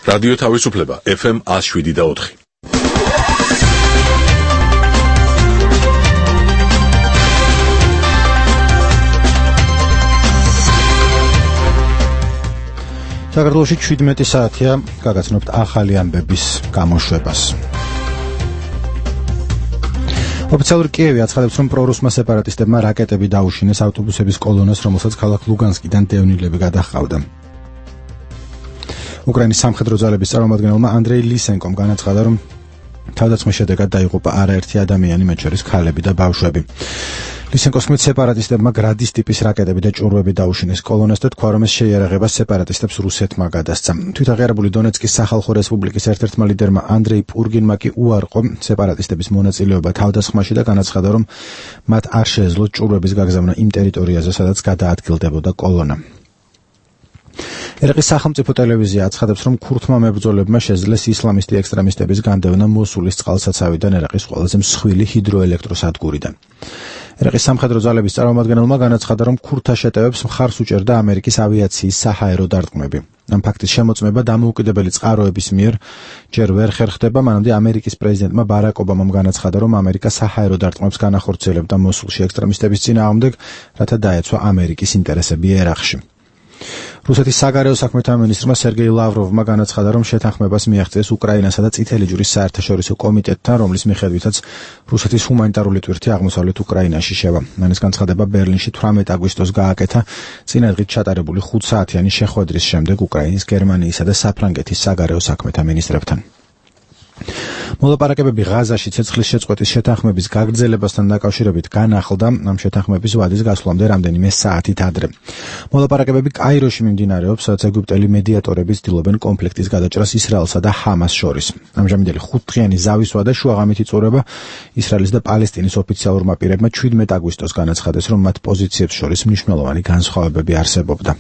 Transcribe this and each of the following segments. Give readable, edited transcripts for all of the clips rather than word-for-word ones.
რადიო თავისუფლება FM 107.4. საქართველოში 17 საათია გაგაცნობთ ახალი ამბების გამოშვებას. ოფიციალური კიევი აცხადებს, რომ პრორუსმა სეპარატისტებმა რაკეტები დაუშინეს ავტობუსების კოლონას, რომელსაც ქალაქ ლუგანსკიდან დევნილები გადაჰყავდა. უკრაინის სამხედრო ძალების წარმომადგენელმა ანდრეი ლისენკომ განაცხადა, რომ თავდასხმის შედეგად დაიღუპა არაერთი ადამიანი, მათ შორის ქალები და ბავშვები. ლისენკოს თქმით, სეპარატისტებმა გრადის ტიპის რაკეტები და ჭურვები დაუშინეს კოლონას და თქვა, რომ ეს შეიარაღება სეპარატისტებს რუსეთმა გადასცა. თვითაღიარებული დონეცკის სახალხო რესპუბლიკის ერთ-ერთმა ლიდერმა ანდრეი პურგინმა კი უარყო სეპარატისტების მონაწილეობა თავდასხმაში და განაცხადა, რომ მათ არ შეეძლოთ ჭურვების გაგზავნა იმ ტერიტორიაზე, სადაც გადაადგილდებოდა კოლონა. ერაყის სახელმწიფო ტელევიზია აცხადებს, რომ ქურთმა მებრძოლებმა შეძლეს ისლამისტი ექსტრემისტების განდევნა მოსულის წყალსაცავიდან ერაყის ყველაზე მსხვილი ჰიდროელექტროსადგურიდან. ერაყის სამხედრო ძალების წარმომადგენელმა განაცხადა, რომ ქურთთა შეტევებს მხარს უჭერდა ამერიკის ავიაციის საჰაერო დარტყმები. ამ ფაქტის შემოწმება დამოუკიდებელი წყაროების მიერ ჯერ ვერ ხერხდება, მანამდე ამერიკის პრეზიდენტმა ბარაკ ობამამ განაცხადა, რომ ამერიკა საჰაერო დარტყმებს განახორციელებდა მოსულში ექსტრემისტების წინააღმდეგ, რათა დაეცვა ამერიკის ინტერესები ერაყში. რუსეთის საგარეო საქმეთა მინისტრმა სერგეი ლავროვმა განაცხადა, რომ შეთანხმებას მიაღწიეს უკრაინასა და წითელი ჯვრის საერთაშორისო კომიტეტთან, რომლის მიხედვითაც რუსეთის ჰუმანიტარული ტვირთი აღმოსავლეთ უკრაინაში შევა. მან ეს განცხადება ბერლინში 18 აგვისტოს გააკეთა წინა დღით ჩატარებული 5 საათიანი შეხვედრის შემდეგ უკრაინის, გერმანიისა და საფრანგეთის საგარეო საქმეთა მინისტრებთან. მოლაპარაკებები ღაზაში ცეცხლის შეწყვეტის შეთანხმების გაგრძელებასთან დაკავშირებით განახლდა ამ შეთანხმების ვადის გასვლამდე რამდენიმე საათით ადრე. მოლაპარაკებები კაიროში მიმდინარეობს, სადაც ეგვიპტელი მედიატორები ცდილობენ კონფლიქტის გადაჭრას ისრაელსა და ჰამას შორის. ამჟამინდელი 5 დღიანი ზავისვა და შუაღამითი წურება ისრაელის და პალესტინის ოფიციალურმა პირებმა 17 აგვისტოს განაცხადეს, რომ მათ პოზიციებს შორის მნიშვნელოვანი განსხვავებები არსებობდა.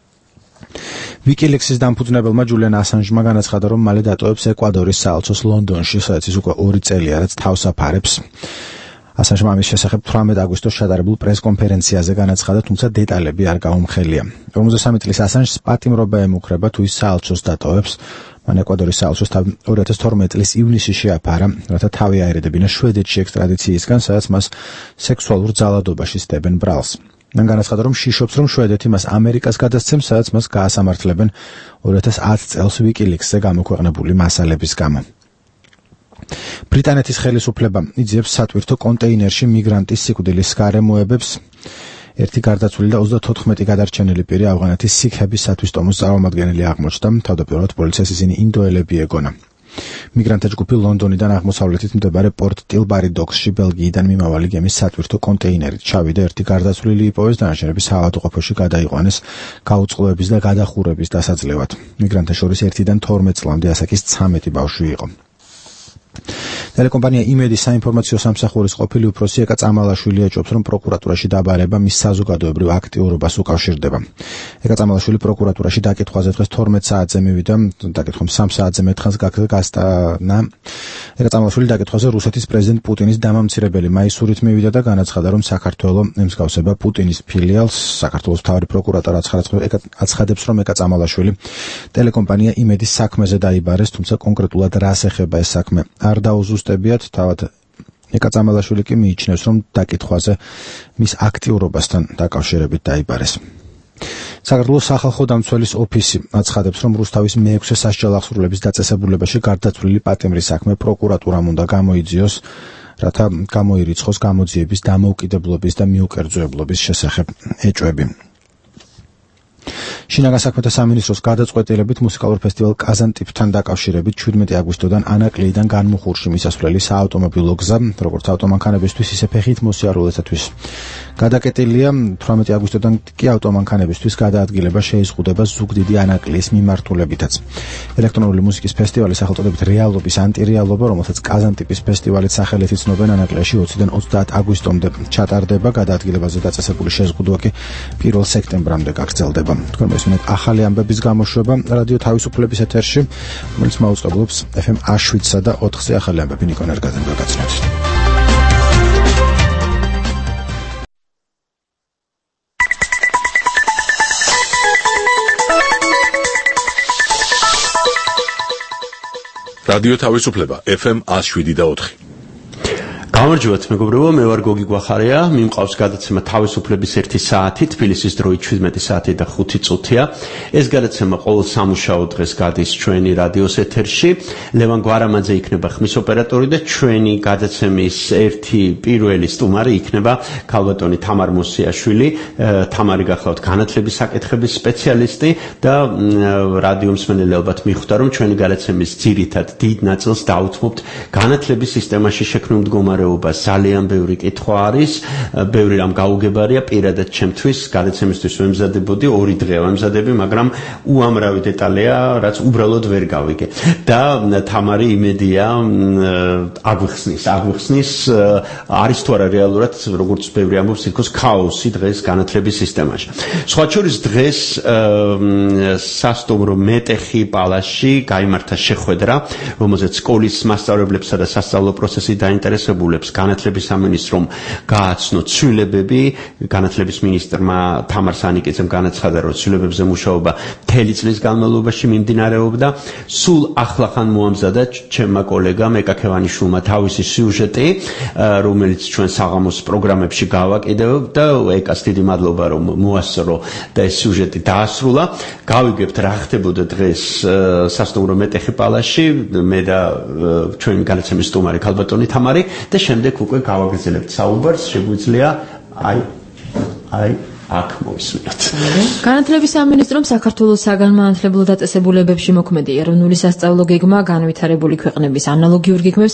ვიკილექსის დამფუძნებელმა ჯულიან ასანჟმა განაცხადა, რომ მალე დატოვებს ეკვადორის საელჩოს ლონდონში, სადაც ის უკვე 2 წელია, რაც თავს აფარებს. ასანჟმა ამის შესახებ 18 აგვისტოს ჩატარებულ პრესკონფერენციაზე განაცხადა, თუმცა დეტალები არ გაუმხელია. 53 წლის ასანჟს პატიმრობა ემუქრება, თუ ის საელჩოს დატოვებს. მან ეკვადორის საელჩოს 2012 წლის ივნისში შეაფარა, რათა თავი აერედებინა შვედეთში ექსტრადიციისგან, სადაც მას სექსუალურ ძალადობაში სდებენ ბრალს. მან განაცხადა, რომ შიშობს, რომ შვედეთი მას ამერიკას გადასცემს, სადაც მას გაასამართლებენ 2010 წელს ვიკილექსზე გამოქვეყნებული მასალების გამო. ბრიტანეთის ხელისუფლება იძიებს სატვირთო კონტეინერში მიგრანტის სიკვდილის გარემოებებს. ერთი გარდაცვლილი და 34 გადარჩენილი პირი ავღანეთის სიქების სათვისტომოს წარმომადგენელი აღმოჩნდა. თავდაპირველად პოლიციას ისინი ინდოელები ეგონა. მიგრანტთა ჯგუფი ლონდონიდან აღმოსავლეთით მდებარე პორტ ტილბარი დოქსში ბელგიიდან მიმავალი გემის სატვირთო კონტეინერით ჩავიდა. ერთი გარდაცვლილი იპოვეს, დანარჩენები საავადმყოფოში გადაიყვანეს გაუწყლოების და გადახურების დასაძლევად. მიგრანტთა შორის 1-დან 12 წლამდე ასაკის 13 ბავშვი იყო. ტელეკომპანია იმედის საინფორმაციო სამსახურის ყოფილი უფროსი ეკა წამალაშვილი ეჭვობს, რომ პროკურატურაში დაბარება მის საზოგადოებრივ აქტიურობას უკავშირდება. ეკა წამალაშვილი პროკურატურაში დაკითხვაზე დღეს 12 საათზე მივიდა, დაკითხვამ 3 საათზე მეთხანს გასტანა. ეკა წამალაშვილი დაკითხვაზე რუსეთის პრეზიდენტ პუტინის დამამცირებელი მაისურით მივიდა და განაცხადა, რომ საქართველო ემსგავსება პუტინის ფილიალს. საქართველოს მთავარი პროკურატურა აცხადებს, რომ ეკა წამალაშვილი ტელეკომპანია იმედის საქმეზე დაიბარეს, თუმცა კონკრეტულად რას ეხება ეს საქმე არ დაუზუსტებიათ. თავად ეკა წამალაშვილი კი მიიჩნევს, რომ დაკითხვაზე მის აქტიურობასთან დაკავშირებით დაიბარეს. საქართველოს სახალხო დამცველის ოფისი აცხადებს, რომ რუსთავის მე-6 სასჯელ-აღსრულების დაწესებულებაში გარდაცვლილი პატიმრის საქმე პროკურატურამ უნდა გამოიძიოს, რათა გამოირიცხოს გამოძიების დამოუკიდებლობის და მიუკერძოებლობის შესახებ ეჭვები. შინაგან საქმეთა სამინისტროს გადაწყვეტილებით მუსიკალურ ფესტივალ კაზანტიპთან დაკავშირებით 17 აგვისტოდან ანაკლიიდან განმუხურში მისასვლელი საავტომობილო გზა, როგორც ავტომანქანებისთვის, ისე ფეხით მოსიარულეთათვის გადაკეტილია. 18 აგვისტოდან კი ავტომანქანებისთვის გადაადგილება შეიზღუდება ზუგდიდი ანაკლიის მიმართულებითაც. ელექტრონული მუსიკის ფესტივალი სახელწოდებით რეალობის ანტირეალობა, რომელსაც კაზანტიპის ფესტივალით სახელით იცნობენ, ანაკლიაში 20-დან 30 აგვისტომდე ჩატარდება. გადაადგილებაზე დაწესებული შეზღუდვა კი 1 სექტემბრამდე გაგრძელდება. თქვენ მესმენთ ახალი ამბების გამოშვება რადიო თავისუფლების ეთერში, რომელიც მაუწყებლობს FM 107-სა და 4-ზე ახალი ამბები ნიკონ ერგაძემ გაგაცნოთ. რადიო თავისუფლება FM 107.4. გამარჯობათ მეგობრებო, მე ვარ გოგი გვახარია, მიმყავს გადაცემა თავისუფლების 1 საათი, თბილისის დროით 17 საათი და 5 წუთია. ეს გადაცემა ყოველ სამუშაო დღეს გადის ჩვენი რადიოს ეთერში. ლევან გვარამაძე იქნება ხმის ოპერატორი და ჩვენი გადაცემის ერთი პირველი სტუმარი იქნება ქალბატონი თამარ მოსიაშვილი. თამარი გახლავთ განათლების საკითხების სპეციალისტი და რადიო მსმენელი ალბათ მიხვდა, რომ ჩვენი გადაცემის ძირითად დიდ ნაწილს დაუთმობთ განათლების სისტემაში შექმნილ მდგომარეობას. ძალიან ბევრი კითხვა არის, ბევრი რამ გაუგებარია, პირადად ჩემთვის გადაცემისთვის ვემზადებოდი, 2 დღე ვემზადები, მაგრამ უამრავი დეტალია, რაც უბრალოდ ვერ გავიგე. და თამარი იმედია აგვიხსნის, არის თუ არა რეალურად, როგორც ბევრი ამბობს, თითქოს ქაოსი დღეს განათლების სისტემაში. სხვა შორის დღეს სასტუმრო მეტეხი პალასში გაიმართა შეხვედრა, რომელზეც სკოლის მასწავლებლებსა და სასწავლო პროცესის დაინტერესებულებს განათლების სამინისტრომ გააცნო ცვლილებები. განათლების მინისტრმა თამარ სანიკიძემ განაცხადა, რომ ცვლილებებზე მუშაობა მთელი წლის განმავლობაში მიმდინარეობდა. სულ ახლახან მოამზადა ჩემმა კოლეგამ ეკაქევანიშვილმა თავისი სიუჟეტი, რომელიც ჩვენ საღამოს პროგრამებში გავაკიდებ და ეკას დიდი მადლობა, რომ მოასწრო და ეს სიუჟეტი დაასრულა. გავიგებთ რა ხდებოდა დღეს სასტუმრო მეტეხი პალასში, მე და ჩვენი განაცემის სტუმარი ქალბატონი თამარი და შემდეგ უკვე გავაგრძელებთ საუბარს, შეგვიძლია აი აქ მოვისმინოთ. განათლების სამინისტრომ საქართველოს საგანმანათლებლო დაწესებულებებში მოქმედი ეროვნული სასწავლო გეგმა განვითარებული ქვეყნების ანალოგიურ გეგმებს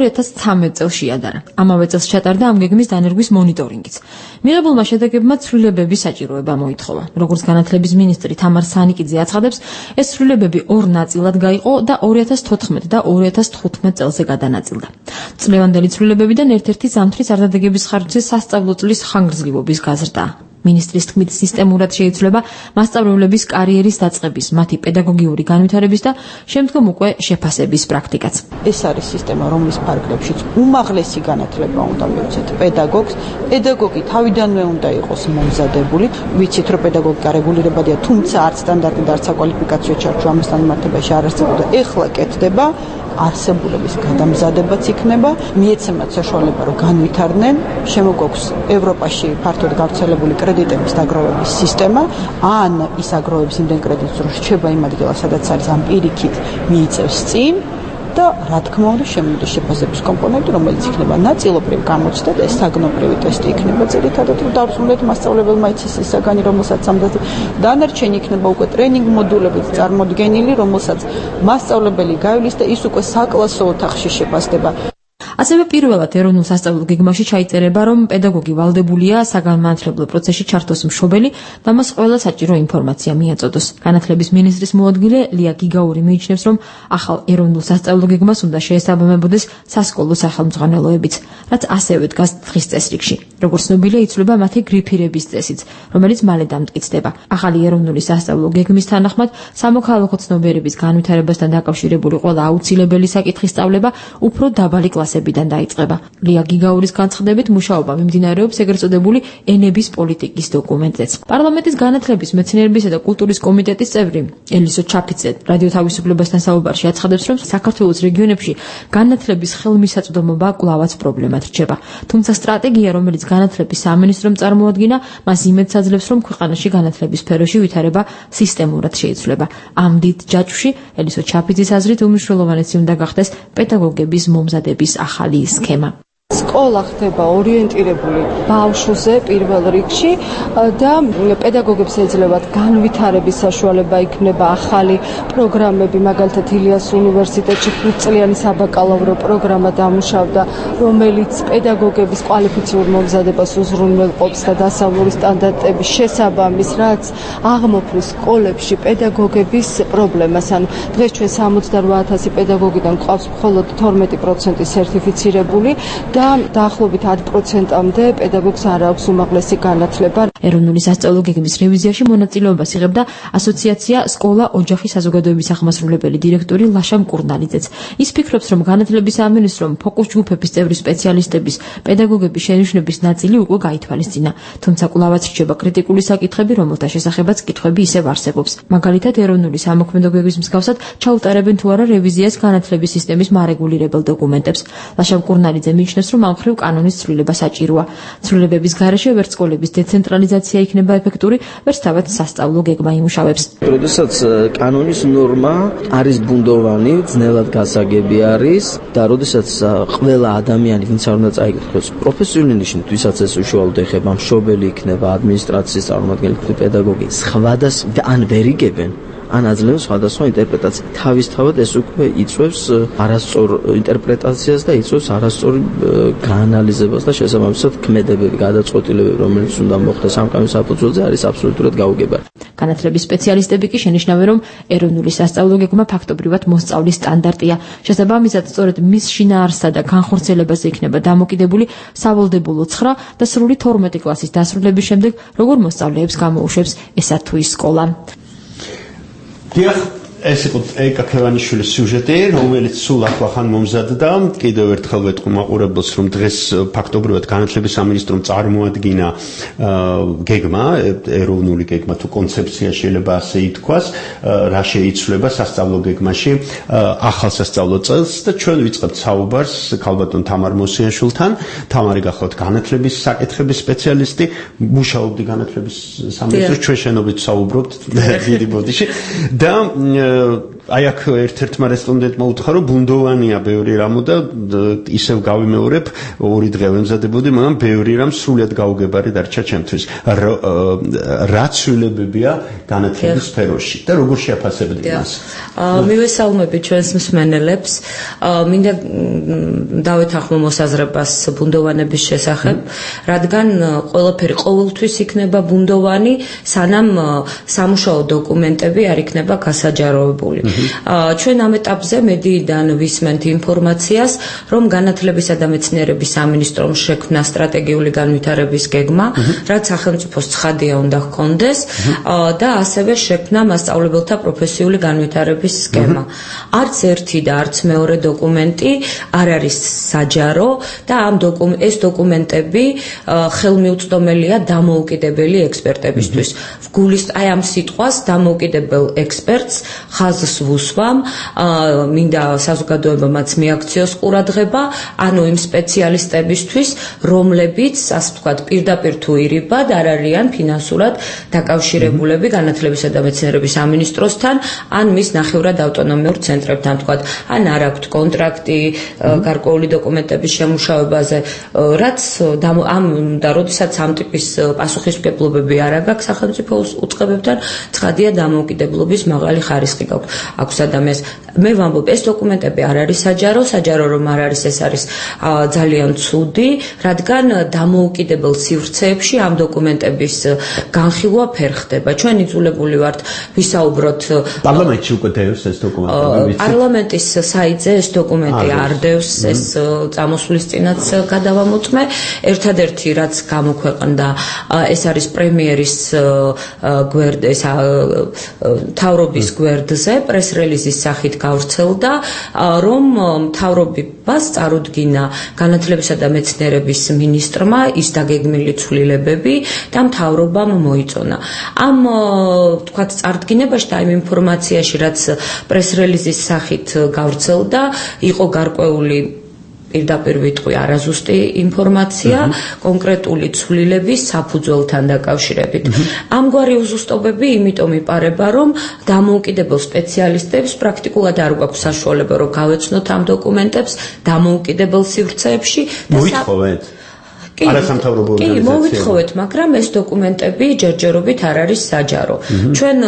2013 წელს შეადარა. ამავე წელს ჩატარდა ამ გეგმის დანერგვის მონიტორინგიც. მიღებულმა შედეგებმა ცვლილებების საჭიროება მოითხოვა. როგორც განათლების მინისტრი თამარ სანიკიძე აცხადებს, ეს ცვლილებები 2 ნაწილად გაიყო და 2014 და 2015 წელზე გადანაწილდა. წლევანდელი ცვლილებებიდან ერთ-ერთი ზამთრის არდადეგების ხარჯზე სასწავლო წლის ხანგრძლივობის გაზრდა. მინისტრის თქმით, სისტემურად შეიცვლება მასწავლებლების კარიერის დაწყების, მათი პედაგოგიური განვითარების და შემდგომ უკვე შეფასების პრაქტიკაც. ეს არის სისტემა, რომლის ფარგლებშიც უმაღლესი განათლება უნდა მივცეთ პედაგოგს. პედაგოგი თავიდანვე უნდა იყოს მომზადებული. ვიცით, რომ პედაგოგიკა რეგულირებადია, თუმცა არც სტანდარტი და არც საკვალიფიკაციო ჩარჩო ამასთან მიმართებაში არ არსებობდა. ეხლა კეთდება, არსებულების გადამზადებაც იქნება, მიეცემათ საშუალება, რომ განვითარდნენ. შემოგვაქვს ევროპაში ფართოდ გავრცელებული კრედიტების დაგროვების სისტემა, ან ის აგროვებს იმდენ კრედიტს, რომ რჩება იმ ადგილას, სადაც არის, ამ პირიქით მიიწევს წინ და რა თქმა უნდა შემოვიდა შეფასების კომპონენტი, რომელიც იქნება ნაწილობრივ გამოცდა და ეს საგნობრივი ტესტი იქნება ძირითადად დავსრულეთ მასწავლებელმა იცის ის საგანი, რომელსაც ამდაზე დანარჩენი იქნება უკვე ტრენინგ მოდულებით წარმოდგენილი, რომელსაც მასწავლებელი გავლის და ის უკვე საკლასო ოთახში შეფასდება. ასევე პირველად ეროვნულ სასწავლო გეგმაში ჩაიწერება, რომ პედაგოგი ვალდებულია საგანმანათლებლო პროცესში ჩართოს მშობელი და მას ყველა საჭირო ინფორმაცია მიაწოდოს. განათლების მინისტრის მოადგილე ლია გიგაური მიიჩნევს, რომ ახალ ეროვნულ სასწავლო გეგმას უნდა შეესაბამებოდეს სასკოლო სახელმძღვანელოებიც, რაც ასევე დგას დღის წესრიგში. როგორც ცნობილია, იცვლება მათი გრიფირების წესიც, რომელიც მალე დამტკიცდება. ახალი ეროვნული სასწავლო გეგმის თანახმად სამოქალაქო ცნობიერების განვითარებასთან დაკავშირებული ყველა აუცილებელი საკითხის სწავლება უფრო დაბალი კლასებიდან დაიწყება. ლია გიგაურის განცხადებით, მუშაობა მიმდინარეობს ეგრეთ წოდებული ენების პოლიტიკის დოკუმენტზეც. პარლამენტის განათლების, მეცნიერებისა და კულტურის კომიტეტის წევრი ელისო ჩაფიცე რადიო თავისუფლებასთან საუბარში აცხადებს, რომ საქართველოს რეგიონებში განათლების ხელმისაწვდომობა კვლავაც პრობლემად რჩება. თუმცა სტრატეგია, რომელიც განათლების სამინისტრომ წარმოადგინა, მას იმედს აძლევს, რომ ქვეყანაში განათლების სფეროში ვითარება სისტემურად შეიცვლება. ამ დიდ ჯაჭვში ელისო ჩაფიცის აზრით უმნიშვნელოვანესი უნდა გახდეს პედაგოგების მომზადების ახალი სქემა. სკოლა ხდება ორიენტირებული ბავშვზე პირველ რიგში და პედაგოგებს ეძლევათ განვითარების საშუალება, იქნება ახალი პროგრამები, მაგალითად ილიას უნივერსიტეტში 5 წლიანი საბაკალავრო პროგრამა დამუშავდა, რომელიც პედაგოგების კვალიფიციურ მომზადებას უზრუნველყოფს და დასავლური სტანდარტების შესაბამის, რაც აღმოფხრის სკოლებში პედაგოგების პრობლემას. ანუ დღეს ჩვენ 68,000 პედაგოგიდან გვყავს მხოლოდ 12% სერტიფიცირებული და დაახლოებით 10%-მდე პედაგოგს არ აქვს უმაღლესი განათლება. ეროვნული სასწავლო გეგმის რევიზიაში მონაწილეობას იღებდა ასოციაცია სკოლა ოჯახი საზოგადოების აღმასრულებელი დირექტორი ლაშა მკურნალიძეც. ის ფიქრობს, რომ განათლების სამინისტრომ ფოკუს ჯგუფების წევრი სპეციალისტების, პედაგოგების შენიშვნების ნაწილი უკვე გაითვალისწინა, თუმცა კვლავაც რჩება კრიტიკული საკითხები, რომელთა შესახებაც კითხვები ისევ არსებობს. მაგალითად, ეროვნული სამოქმედო გეგმის მსგავსად ჩაუტარებენ თუ არა რევიზიას განათლების სისტემის მარეგულირებელ დოკუმენტებს. ლაშა მკურნალიძე მიიჩნევს, რომ ამ მხრივ კანონის ცვლილება საჭიროა. ცვლილებების გარეშე ვერც სკოლების დეცენტრალიზაცია იქნება ეფექტური, ვერც თავად სასწავლო გეგმა იმუშავებს. როდესაც კანონის ნორმა არის ბუნდოვანი, ძნელად გასაგები არის და როდესაც ყველა ადამიანი, ვინც არ უნდა წაიკითხოს პროფესიული ნიშნით, ვისაც ეს უშუალოდ ეხება, მშობელი იქნება, ადმინისტრაციის წარმომადგენელი, პედაგოგი, სხვადასხვა ან ვერ იგებენ, ან აძლევენ სხვადასხვა ინტერპრეტაცია. თავისთავად ეს უკვე იწვევს არასწორ ინტერპრეტაციას და იწვევს არასწორ გაანალიზებას და შესაბამისად ქმედებები, გადაწყვეტილებები, რომელიც უნდა მოხდეს ამ კანონის საფუძველზე, არის აბსოლუტურად გაუგებარი. განათლების სპეციალისტები კი შენიშნავენ, რომ ეროვნული სასწავლო გეგმა ფაქტობრივად მოსწავლის სტანდარტია. შესაბამისად, სწორედ მის შინაარსსა და განხორციელებაზე იქნება დამოკიდებული სავალდებულო 9 და სრული 12 კლასის დასრულების შემდეგ, როგორ მოსწავლეებს გამოუშვებს ესა თუ ის სკოლა. დიახ, ეს იყო ეკა ქევანიშვილის სიუჟეტი, რომელიც სულ ახლახან მომზადდა. კიდევ ერთხელ ვეთქვი მაყურებელს, რომ დღეს ფაქტობრივად განათლების სამინისტრომ წარმოადგინა გეგმა, ეროვნული გეგმა თუ კონცეფცია შეიძლება ასე ითქვას, რა შეიცვლება სასწავლო გეგმაში ახალ სასწავლო წელს და ჩვენ ვიწყებთ საუბარს ქალბატონ თამარ მოსიაშვილთან. თამარი გახლავთ განათლების საკითხების სპეციალისტი, მუშაობდი განათლების სამინისტროში, ჩვენ შენობით საუბრობთ დიდი ბოდიში და აი აქ ერთ-ერთმა რესპონდენტმა უთხრა, რომ ბუნდოვანია ბევრი რამო და ისევ გავიმეორებ, ორი დღე ვემზადებოდი, მაგრამ ბევრი რამ სრულად გაუგებარი დარჩა ჩემთვის. რა ცვლილებებია განათლების სფეროში და როგორ შეაფასებდი მას? მივესალმები ჩვენს მსმენელებს. მინდა დავეთანხმო მოსაზრებას ბუნდოვანების შესახებ, რადგან ყველაფერი ყოველთვის იქნება ბუნდოვანი, სანამ სამუშაო დოკუმენტები არ იქნება გასაჯაროებული. ჩვენ ამ ეტაპზე მედიიდან ვისმენთ ინფორმაციას, რომ განათლებისა და მეცნიერების სამინისტრომ შექმნა სტრატეგიული განვითარების გეგმა, რაც სახელმწიფოს ცხადია უნდა ჰქონდეს და ასევე შექმნა მასწავლებელთა პროფესიული განვითარების სქემა. არც ერთი და არც მეორე დოკუმენტი არ არის საჯარო და ეს დოკუმენტები ხელმიუწვდომელია დამოუკიდებელი ექსპერტებისთვის. ვგულის აი ამ სიტყვას დამოუკიდებელ ექსპერტს ხაზს ვუსვამ, მინდა საზოგადოებამაც მიაქციოს ყურადღება, ანუ იმ სპეციალისტებისთვის, რომლებიც, ასე ვთქვათ, პირდაპირ თუ ირიბად არ არიან ფინანსურად დაკავშირებულები განათლებისა და მეცნიერების სამინისტროსთან, ან მის ნახევრად ავტონომიურ ცენტრებთან, ვთქვათ, ან არ აქვთ კონტრაქტი გარკვეული დოკუმენტების შემუშავებაზე, რაც და როდესაც ამ ტიპის პასუხისმგებლობები არ აქვს სახელმწიფო უწყებებთან, ცხადია დამოუკიდებლობის მაღალი ხარისხი გაქვს. აქვს ადამიანს. მე ვამბობ, ეს დოკუმენტები არ არის საჯარო რომ არ არის, ეს არის ძალიან ცუდი, რადგან დამოუკიდებელ სივრცეებში ამ დოკუმენტების განხილვა ვერ ხდება. ჩვენ იძულებული ვართ ვისაუბროთ პარლამენტში უკვე დევს ეს დოკუმენტები. პარლამენტის საიტზე ეს დოკუმენტი არ დევს, ეს წამოსვლის წინაც გადავამოწმე. ერთადერთი რაც გამოქვეყნდა, ეს არის პრემიერის გვერდზე, მთავრობის გვერდზე პრეს-რელიზის სახით გავრცელდა, რომ მთავრობას წარუდგინა განათლებისა და მეცნიერების მინისტრმა ის დაგეგმილი ცვლილებები და მთავრობამ მოიწონა. ამ თქვათ წარდგინებაში და იმ ინფორმაციაში, რაც პრეს-რელიზის სახით გავრცელდა, იყო გარკვეული პირდაპირ ვიტყვი არაზუსტი ინფორმაცია კონკრეტული ცვლილების საფუძველთან დაკავშირებით. ამგვარი უზუსტობები იმიტომ იპარება, რომ დამოუკიდებელ სპეციალისტებს პრაქტიკულად არ გვაქვს საშუალება, რომ გავეცნოთ ამ დოკუმენტებს დამოუკიდებელ სივრცეებში და მოითხოვეთ არასამთავრობო ორგანიზაციები. კი, მოვითხოვეთ, მაგრამ ეს დოკუმენტები ჯერჯერობით არ არის საჯარო. ჩვენ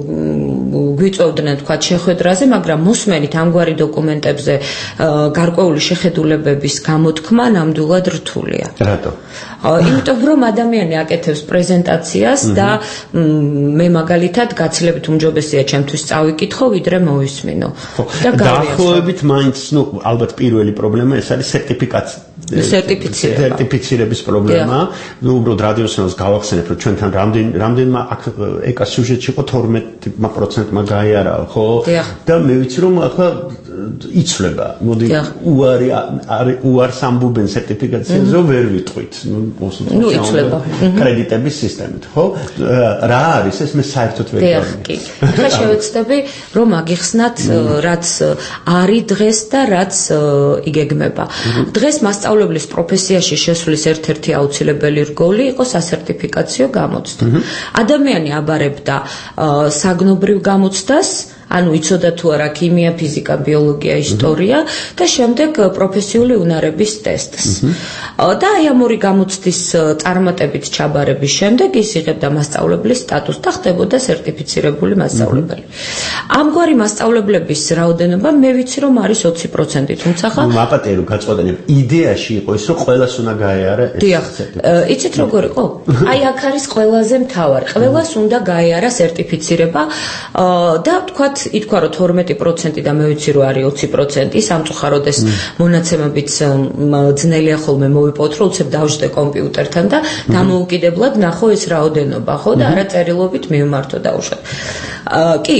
გვიწევდნენ თქვათ შეხვედრაზე, მაგრამ მოსმენით ამგვარი დოკუმენტებზე გარკვეული შეხედულებების გამოთქმა ნამდვილად რთულია. რატო? იმიტომ რომ ადამიანი აკეთებს პრეზენტაციას და მე მაგალითად გაცილებით უმჯობესია ჩემთვის წავიკითხო, ვიდრე მოვისმინო. და დაახლოებით მაინც, ალბათ პირველი პრობლემა ეს არის სერტიფიკაცია. სერტიფიცირების პრობლემა. ნუ უბრალოდ რადიოსნელს გავახსენებ, რომ ჩვენთან რამდენმა ეკა სიუჟეტში იყო 12% გაიარა, ხო? და მე ვიცი რომ ახლა იცვლება. მოდი უარს ამბობენ სერტიფიკაციაზე ვერ ვიტყვით. ნუ იცვლება. კრედიტების სისტემით, ხო? რა არის ეს მე საერთოდ ვერ გავიგე. ახლა შევეცდები რომ აგიხსნათ რაც არის დღეს და რაც იგეგმება. დღეს მასწავლებლის პროფესიაში შესვლის ერთ-ერთი აუცილებელი რგოლი იყო სასერტიფიკაციო გამოცდა. ადამიანი აბარებდა საგნობრივ გამოცდას, ანუ იცოდა თუ არა ქიმია, ფიზიკა, ბიოლოგია, ისტორია და შემდეგ პროფესიული უნარების ტესტს. და აი ამ ორი გამოცდის წარმატებით ჩაბარების შემდეგ ის იღებდა მასწავლებლის სტატუსს და ხდებოდა სერტიფიცირებული მასწავლებელი. ამგვარი მასწავლებლების რაოდენობა მე ვიცი რომ არის 20%, თუმცა ხა მაპატერო გაწყვეტილებ იდეაში იყო ის რომ ყველას უნდა გაეარა ეს სერტიფიცირება. იცით როგორ იყო? აი აქ არის ყველაზე მთავარი. ყველას უნდა გაეარა სერტიფიცირება და თქვა ითქვა რომ 12% და მე ვიცი რომ არის 20%, სამწუხაროდ ეს მონაცემებიც ძნელია ხოლმე მოვიპოვოთ, რომ უცებ დავждე კომპიუტერთან და დამოუკიდებლად ნახო ეს რაოდენობა, ხო და არა წერილობით მივმართო დაუშვათ. კი,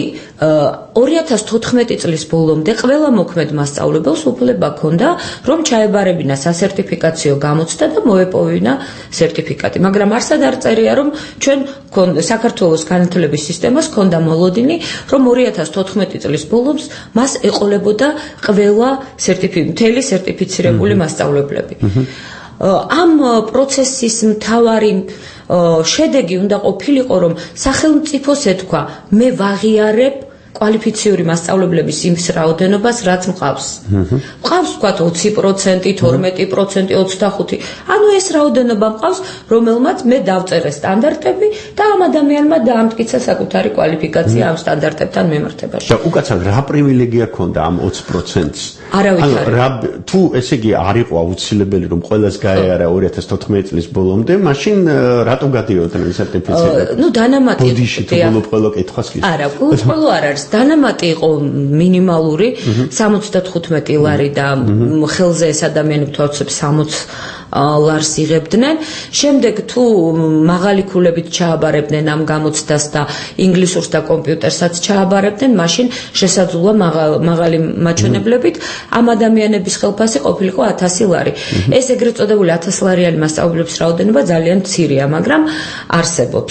2014 წლის ბოლომდე ყველა მოქმედ მასწავლებელს უფლება ჰქონდა, რომ ჩაებარებინა სასერტიფიკაციო გამოცდა და მოეპოვინა სერტიფიკატი, მაგრამ არსად არ წერია, რომ ჩვენ საქართველოს განათლების სისტემას ჰქონდა მოლოდინი, რომ 2014 წლის ბოლომს მას ეყოლებოდა ყველა მთელი სერტიფიცირებული მასწავლებლები. ამ პროცესის მთავარი შედეგი უნდა ყოფილიყო, რომ სახელმწიფოს ეთქვა, მე ვაღიარებ კვალიფიციური მასწავლებლების იმ რაოდენობას, რაც მყავს. მყავს ვთქვათ 20%, 12%, 25%. ანუ ეს რაოდენობა მყავს, რომელმაც მე დავწერე სტანდარტები და ამ ადამიანმა დაამტკიცა საკუთარი კვალიფიკაცია ამ სტანდარტებთან მიმართებაში. და უკაცრავ რა პრივილეგია ჰქონდა ამ 20%-ს? არავითარი. თუ ესე იგი არ იყო აუცილებელი რომ ყველას გაეარა 2014 წლის ბოლომდე, მაშინ რატო გადიოდნენ სერტიფიცირება? ნუ დანამატი ბოდიში თუ ბოლო კითხვას კი. არა, ბოლო არ არის. დანამატი იყო მინიმალური 75 ლარი და ხელზე ეს ადამიანები თვალწებს 60 ლარს იღებდნენ. შემდეგ თუ მაღალი ქულებით ჩააბარებდნენ ამ გამოცდას და ინგლისურს და კომპიუტერსაც ჩააბარებდნენ, მაშინ შესაძლოა მაღალი მაჩვენებლებით ამ ადამიანების ხელფასი ყოფილიყო 1000 ლარი. ეს ეგრეთ წოდებული 1000 ლარიანი მასწავლებლების რაოდენობა ძალიან მცირეა, მაგრამ არსებობს.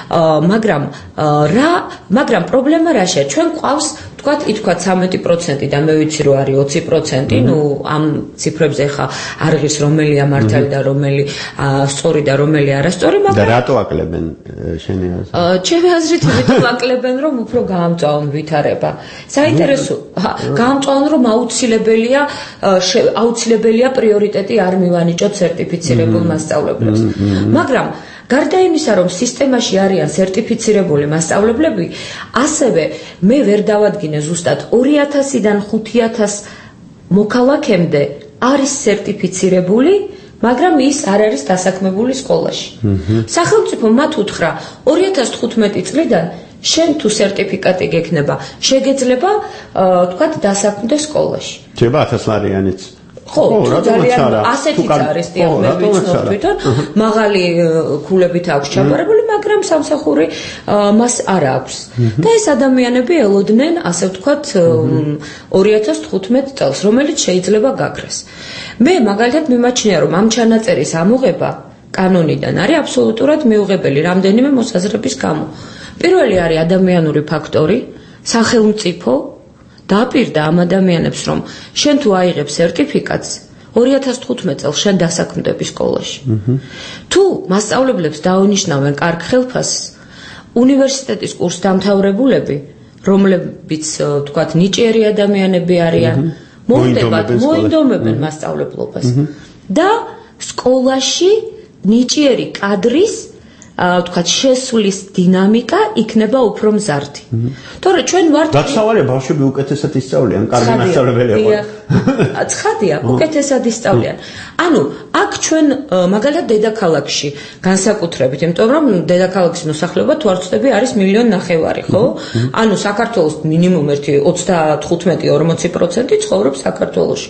მაგრამ პრობლემა რაშია? ჩვენ ყავს თქვათ 13% და მე ვიცი რომ არის 20%, ნუ ამ ციფრებზე ხა არ ღირს რომელია მართალი და რომელი სწორი და რომელი არასწორი, მაგრამ და რატო ακლებენ შენი აზრით? ჩემი აზრით იმიტომ ακლებენ, რომ უფრო გაამწვავონ ვითარება. საინტერესო, გაამწვავონ, რომ აუცილებელია პრიორიტეტი არ მივანიჭოთ სერტიფიცირებულ მასწავლებლებს. მაგრამ გარდა იმისა, რომ სისტემაში არიან სერტიფიცირებული მასწავლებლები, ასევე მე ვერ დავადგინე ზუსტად 2000-დან 5000 მოქალაქემდე არის სერტიფიცირებული, მაგრამ ის არ არის დასაქმებული სკოლაში. სახელმწიფო მათ უთხრა 2015 წლიდან შენ თუ სერტიფიკატი გექნება, შეგეძლება თქვათ დასაქმდე სკოლაში. შეიძლება 1000 ლარიანიც ხო, ძალიან ასეთიც არის, მე ვიცნობ თვითონ, მაღალი ქულებით აქვს ჩაბარებული, მაგრამ სამსახური მას არ აქვს. და ეს ადამიანები ელოდნენ, ასე ვთქვათ, 2015 წელს, რომელიც შეიძლება გაქრეს. მე მაგალითად მიმაჩნია, რომ ამ ჩანაწერის ამოღება კანონიდან არის აბსოლუტურად მიუღებელი რამდენიმე მოსაზრების გამო. პირველი არის ადამიანური ფაქტორი, სახელმწიფო დაპირდა ამ ადამიანებს, რომ შენ თუ აიღებ სერტიფიკატს 2015 წელს შენ დასაქმდები სკოლაში. თუ მასწავლებლებს დაუნიშნავენ კარგ ხელფასს, უნივერსიტეტის კურსდამთავრებულები, რომლებიც თქვათ ნიჭიერი ადამიანები არიან, მოინდომებენ მასწავლებლობას და სკოლაში ნიჭიერი კადრის თქვათ შესვლის დინამიკა იქნება უფრო მზარდი. თორე ჩვენ ვართ დაცავალია ბავშვები უკეთესად ისწავლიან, კარგი მასწავლებელი აყვავენ. ცხადია, უკეთესად ისწავლიან. ანუ აქ ჩვენ მაგალითად დედაქალაქში განსაკუთრებით, იმიტომ რომ დედაქალაქის მოსახლეობა თუ არ ვცდები არის 1,5 მილიონი, ხო? ანუ საქართველოს მინიმუმ 35-40% ცხოვრობს საქართველოში.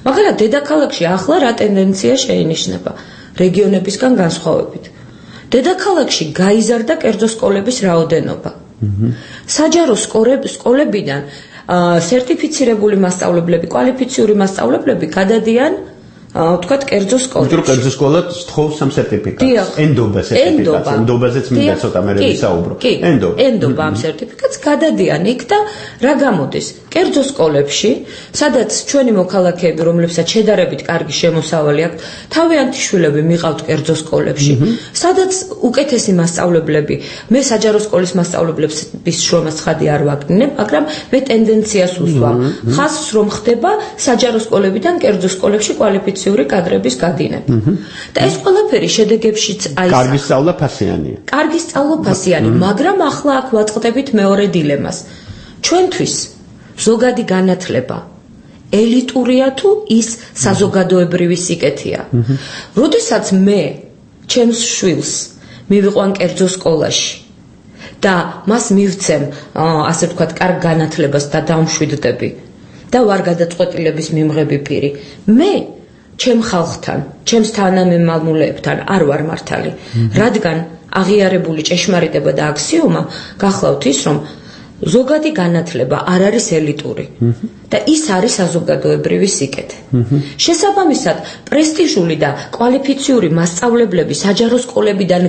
მაგრამ დედაქალაქში ახლა რა ტენდენცია შეინიშნება რეგიონებისგან განსხვავებით. დედაქალაქში გაიზარდა კერძო სკოლების რაოდენობა. საჯარო სკოლებიდან სერტიფიცირებული მასწავლებლები, კვალიფიციური მასწავლებლები გადადიან ვთქვათ კერძო სკოლებში. იმიტომ კერძო სკოლა თხოვს ამ სერტიფიკატს. ენდობა სერტიფიკატს. ენდობაზეც მინდა ცოტა მე ვისაუბრო. ენდობა ამ სერტიფიკატს გადადიან იქ და რა გამოდის? კერძო სკოლებში, სადაც ჩვენი მოქალაქეები, რომლებსაც შედარებით კარგი შემოსავალი აქვთ, თავიანთი შვილები მიყავთ კერძო სკოლებში, სადაც უკეთესი მასწავლებლები, მე საჯარო სკოლის მასწავლებლების შრომას ხადი არ ვაკნინებ, მაგრამ მე ტენდენციას უსვამ. ხაზს რომ ხდება საჯარო სკოლებიდან კერძო სკოლებში კვალიფიციური კადრების გადინება. და ეს ყველაფერი შედეგებშიც აისახა. კარგი სწავლა ფასიანია. კარგი სწავლა ფასიანი, მაგრამ ახლა აქ ვაწყდებით მეორე დილემას. ჩვენთვის ზოგადი განათლება ელიტურია თუ ის საზოგადოებრივი სიკეთეა. როდესაც მე ჩემს შვილს მივიყვან კერძო სკოლაში და მას მივცემ ასე ვთქვათ კარგ განათლებას და დავმშვიდდები და ვარ გადაწყვეტილების მიმღები პირი, მე ჩემ ხალხთან, ჩემს თანამემამულეებთან არ ვარ მართალი, რადგან აღიარებული ჭეშმარიტება და აქსიომა გახლავთ ის, რომ ზოგადი განათლება არ არის ელიტური და ის არის საზოგადოებრივი სიკეთე. შესაბამისად, პრესტიჟული და კვალიფიციური მასწავლებლები საჯარო სკოლებიდან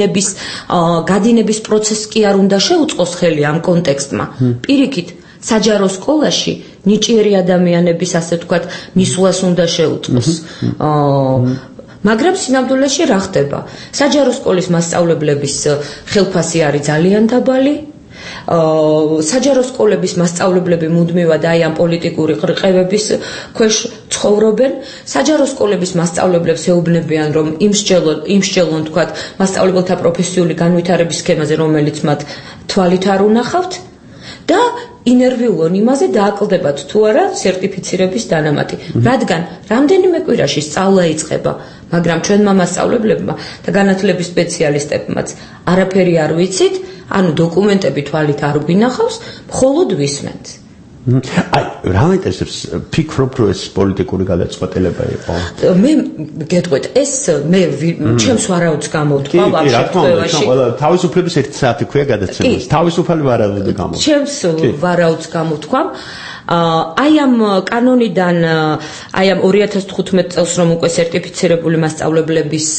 გადინების პროცესს კი არ უნდა შეუწყოს ხელი ამ კონტექსტმა. პირიქით, საჯარო სკოლაში ნიჭიერი ადამიანების, ასე ვთქვათ, მისვლას უნდა შეუწყოს. მაგრამ სინამდვილეში რა ხდება? საჯარო სკოლის მასწავლებლების ხელფასი არის ძალიან დაბალი. საჯარო სკოლების მასწავლებლები მუდმივად აი ამ პოლიტიკური ყრყევების ქვეშ ცხოვრობენ. საჯარო სკოლების მასწავლებლებს ეუბნებიან, რომ იმსჯელონ თქვათ მასწავლებელთა პროფესიული განვითარების სქემაზე, რომელიც მათ თვალით არ უნახავთ და ინერვიულონ იმაზე დააკლდებათ თუ არა სერტიფიცირების დანამატი. რადგან რამდენიმე კვირაში სწავლა იწყება, მაგრამ ჩვენმა მასწავლებლებმა და განათლების სპეციალისტებმაც არაფერი არ ვიცით, ანუ დოკუმენტები თვალით არ გვინახავს, მხოლოდ ვისმენთ. აი, რა მეტესებს ფიქრობ, რომ ეს პოლიტიკური გადაწყვეტილება იყო? მე გეტყვით, ეს მე ჩემს ვარაუდს გამოვთქვა ამ შემთხვევაში. თავისუფლების 1 საათი ქვია გადაცემას. თავისუფალი ვარაუდი გამოვთქვა. ჩემს ვარაუდს გამოვთქვა. აი ამ კანონიდან, აი ამ 2015 წელს რომ უკვე სერტიფიცირებული მასწავლებლების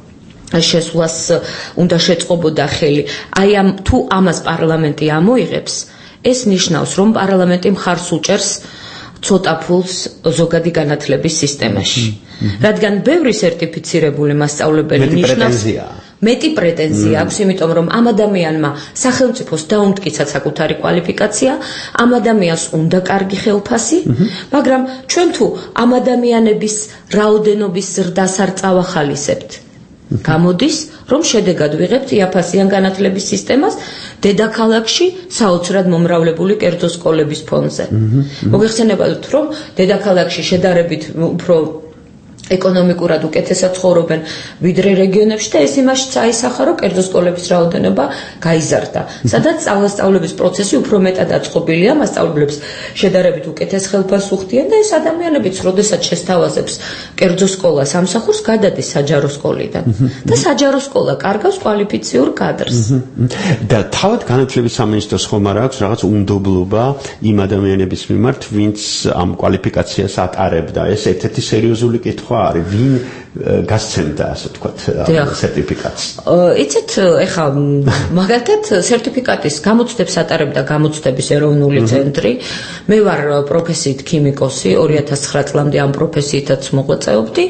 შესვლას უნდა შეწყობოდა ხელი. აი ამ თუ ამას პარლამენტი ამოიღებს, ეს ნიშნავს, რომ პარლამენტი მხარს უჭერს ცოტა ფულს ზოგადი განათლების სისტემაში. რადგან ბევრი სერტიფიცირებული მასწავლებელი ნიშნავს მეტი პრეტენზია აქვს, იმიტომ რომ ამ ადამიანმა სახელმწიფოს დაუმტკიცა საკუთარი კვალიფიკაცია, ამ ადამიანს უნდა კარგი ხელფასი, მაგრამ ჩვენ თუ ამ ადამიანების რაოდენობის ზრდას არ წავახალისებთ, გამოდის, რომ შედეგად ვიღებთ იაფასიან განათლების სისტემას დედაქალაქში საოცრად მომრავლებული კერძო სკოლების ფონზე. მოგეხსენებათ, რომ დედაქალაქში შედარებით უფრო ეკონომიკურად უკეთესად ცხოვრობენ ვიდრე რეგიონებში და ეს იმაშიც აისახა, რომ კერძო სკოლების რაოდენობა გაიზარდა. სადაც სწავლების პროცესი უფრო მეტად აწყობილია, მასწავლებლებს შედარებით უკეთეს ხელფასს უხდიან და ეს ადამიანებიც, როდესაც შესთავაზებს კერძო სკოლას ამსახურს, გადადის საჯარო სკოლიდან. და საჯარო სკოლა კარგავს კვალიფიციურ კადრს. და თავად განათლების სამინისტროს ხომ არ აქვს რაღაც უნდობლობა იმ ადამიანების მიმართ, ვინც ამ კვალიფიკაციას ატარებდა. ეს ერთ-ერთი სერიოზული კითხვა არის, ვინ გასცემდა, ასე ვთქვათ, სერტიფიკატს. იცით, ეხლა მაგალითად სერტიფიკატის გამოცდებს ატარებდა გამოცდების ეროვნული ცენტრი. მე ვარ პროფესიით ქიმიკოსი, 2009 წლამდე ამ პროფესიითაც მოღვაწეობდი.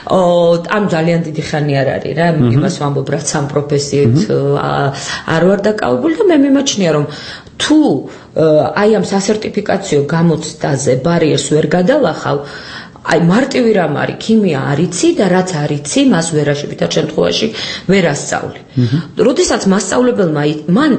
ამ ძალიან დიდი ხანი არ არის რა, იმას ვამბობ, რაც ამ პროფესიით არ ვარ დაკავებული და მე მიმაჩნია, რომ თუ აი ამ სასერტიფიკაციო გამოცდაზე ბარიერს ვერ გადალახავ, აი მარტივი რამ არის, ქიმია არიცი და რაც არიცი, მას ვერაშებითად შემთხვევაში ვერ ასწავლი. როდესაც მასწავლებელმა მან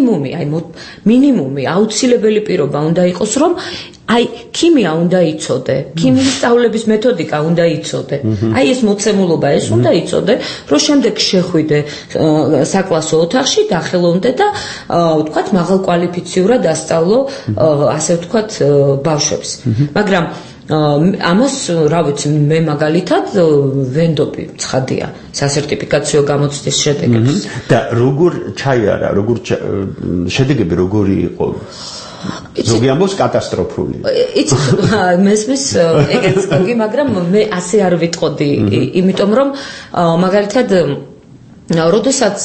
მინიმუმი აუცილებელი პირობა უნდა იყოს, რომ აი ქიმია უნდა იცოდე, ქიმიის სწავლების მეთოდიკა უნდა იცოდე. აი ეს მოცემულობა ეს უნდა იცოდე, რომ შემდეგ შეხვიდე საკლასო ოთახში, დახელოვნდე და ვთქვათ მაღალ კვალიფიციურად ასწავლო, ასე ვთქვათ, ბავშვებს. მაგრამ ამას რა ვიცი მე მაგალითად ვენდობი ცხადია სასერტიფიკაციო გამოცდის შედეგებს და როგორ ჩაიარა შედეგები როგორი იყო ზოგი ამბობს კატასტროფული იცი მესმის ეგეც გოგი მაგრამ მე ასე არ ვიტყოდი იმიტომ რომ მაგალითად როდესაც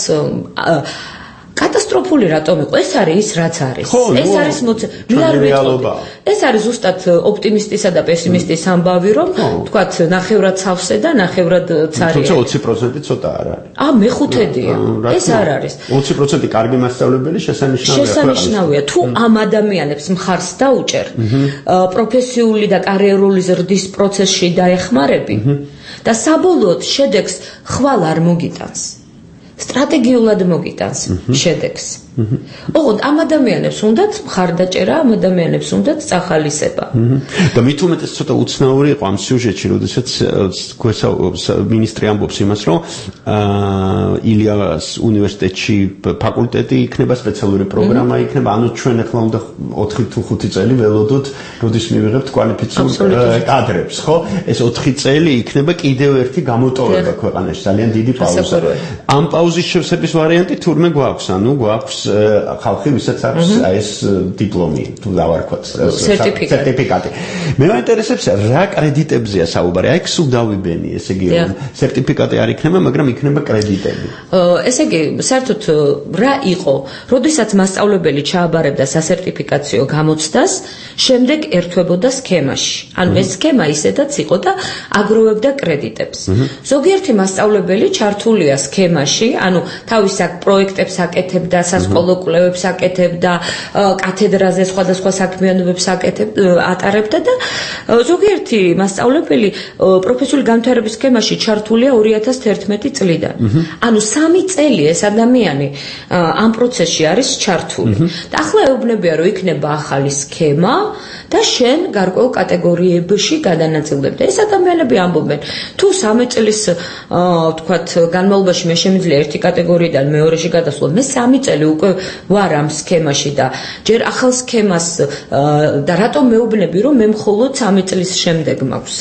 კატასტროფული რატომ იყო? ეს არის ის რაც არის. ეს არის მე არ ვიტყოდი. ეს არის ზუსტად ოპტიმისტისა და პესიმისტის ამბავი, რომ თქვათ ნახევრად სავსე და ნახევრად ცარია. თუმცა 20% цота არ არის. მეხუთედია. ეს არ არის. 20% კარგი მასწავლებელი შესანიშნავია. თუ ამ ადამიანებს მხარს დაუჭერ, პროფესიული და კარიერული ზრდის პროცესში დაეხმარები და საბოლოოდ შედეგს ხვალ არ მოგიტანს. სტრატეგიულად მოგიტანს შედეგს. ოღონდ ამ ადამიანებს უნდათ მხარდაჭერა, ამ ადამიანებს უნდათ წახალისება. და მით უმეტეს ცოტა უცნაური იყო ამ სიუჟეტში, როდესაც მინისტრი ამბობს იმას, რომ ილიას უნივერსიტეტში ფაკულტეტი იქნება, სპეციალური პროგრამა იქნება, ანუ ჩვენ ახლა უნდა 4 თუ 5 წელი ველოდოთ, როდის მივიღებთ კვალიფიციურ კადრებს, ხო? ეს 4 წელი იქნება კიდევ ერთი გამოტოვება ქვეყანაში, ძალიან დიდი პაუზა. ამ პაუზის შევსების ვარიანტი თურმე გვაქვს, ანუ გვაქვს ხალხი ვისაც აქვს ეს დიპლომი თუ დავარქვათ სერტიფიკატი. მე მაინტერესებს რა კრედიტებზეა საუბარი. აი სულ დავიბენი, ესე იგი სერტიფიკატი არ იქნება, მაგრამ იქნება კრედიტები. ესე იგი, საერთოდ რა იყო? როდესაც მასწავლებელი ჩააბარებდა სასერტიფიკაციო გამოცდას, შემდეგ ერთვებოდა სქემაში. ანუ ეს სქემა ისედაც იყო და აგროვებდა კრედიტებს. ზოგიერთი მასწავლებელი ჩართულია სქემაში, ანუ თავის პროექტებს აკეთებდა, სასკოლო კვლევებს აკეთებდა, კათედრაზე სხვადასხვა საქმიანობებს ატარებდა და ზოგიერთი მასწავლებელი პროფესიული განვითარების სქემაში ჩართულია 2011 წლიდან. ანუ 3 წელი ეს ადამიანი ამ პროცესში არის ჩართული. და ახლა ეუბნებია, რომ იქნება ახალი სქემა და შენ გარკვეულ კატეგორიებში გადანაწილდება. ეს ადამიანები ამბობენ, თუ 3 წლის თქვათ განმავლობაში მე შემიძლია ერთი კატეგორიიდან მეორეში გადასვლა, მე 3 წელი უკვე ვარ ამ სქემაში და ჯერ ახალ სქემას და რატომ მეუბნები, რომ მე მხოლოდ 3 წლის შემდეგ მაქვს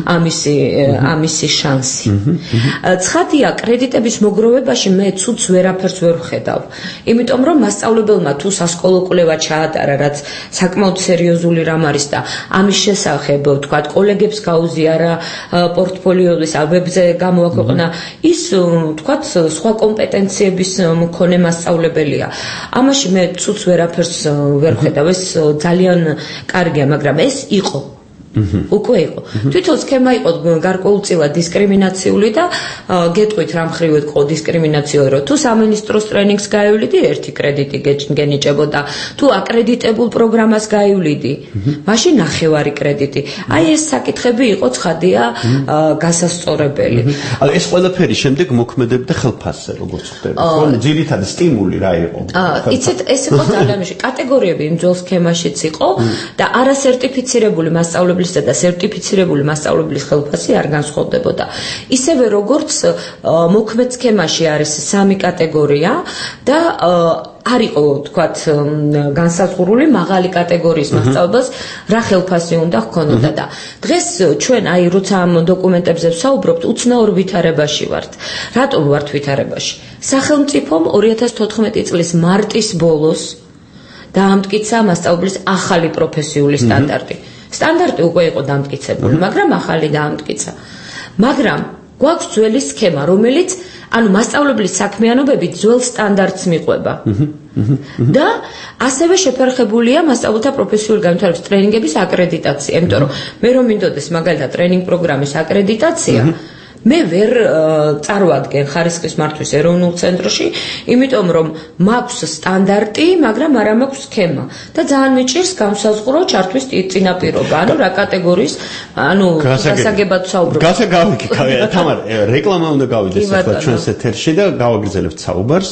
ამისი შანსი. ცხადია, კრედიტების მოგროვებაში მე ცუდს ვერაფერს ვერ ვხედავ. იმიტომ რომ მასწავლებელმა თუ სასკოლო კვლევა ჩაატარა, რაც საკმაოდ სერიოზული რამ არის და ამის შესახებ, თქვათ, კოლეგებს გაუზიარა პორტფოლიოების ვებზე გამოაქვეყნა, ის თქვათ, სხვა კომპეტენციების მქონე მასწავლებელია. ამაში მე ცუდს ვერაფერს ვერ ვხედავ, ეს ძალიან კარგია, მაგრამ ეს იყო უკვე იყო. თვითონ სქემა იყო გარკვეულწილად დისკრიმინაციული და გეტყვით რა მხრივ იყო დისკრიმინაციული, რომ თუ სამინისტროს ტრენინგს გაივლიდი, ერთი კრედიტი გენიჭებოდა, თუ აკრედიტებულ პროგრამას გაივლიდი, მაშინ ნახევარი კრედიტი. აი ეს საკითხები იყო ცხადია გასასწორებელი. ანუ ეს ყველაფერი შემდეგ მოქმედებდა ხელფასზე, როგორც ხდება. ხო, ძირითადი სტიმული რა იყო? იცით, ეს იყო ძალიან მნიშვნელოვანი. კატეგორიები იმ ძველ სქემაშიც იყო და არასერტიფიცირებული მასწავლებლების და სერტიფიცირებული მასწავლებლის ხელფასი არ განსხვავდებოდა. ისევე როგორც მოქმედ სქემაში არის 3 კატეგორია და არ იყო თქვათ განსაზღვრული მაღალი კატეგორიის მასწავლებელს რა ხელფასი უნდა ჰქონოდა და დღეს ჩვენ აი როცა ამ დოკუმენტებზე ვსაუბრობთ, უცნაურ ვითარებაში ვართ. რატომ ვართ ვითარებაში? სახელმწიფომ 2014 წლის მარტის ბოლოს დაამტკიცა მასწავლებლის ახალი პროფესიული სტანდარტი. სტანდარტი უკვე იყო დამტკიცებული, მაგრამ ახალი დაამტკიცა. მაგრამ გვაქვს ძველი სქემა, რომელიც ანუ მასწავლებლის საქმიანობები ძველ სტანდარტს მიყვება. და ასევე შეფერხებულია მასწავლებელთა პროფესიული განვითარების ტრენინგების აკრედიტაცია, იმიტომ რომ მე რომ მინდოდეს მაგალითად ტრენინგ პროგრამის აკრედიტაცია, მე ვერ წარვადგენ ხარისხის მართვის ეროვნულ ცენტრში, იმიტომ რომ მაქვს სტანდარტი, მაგრამ არა მაქვს სქემა და ძალიან მიჭირს განსაზღვრო ჩართვის წინაპირობა, ანუ რა კატეგორიის, ანუ გასაგებად საუბრობ. გავიქი, თამარ, რეკლამა უნდა გავიდეს ახლა ჩვენს ეთერში და გავაგრძელებთ საუბარს.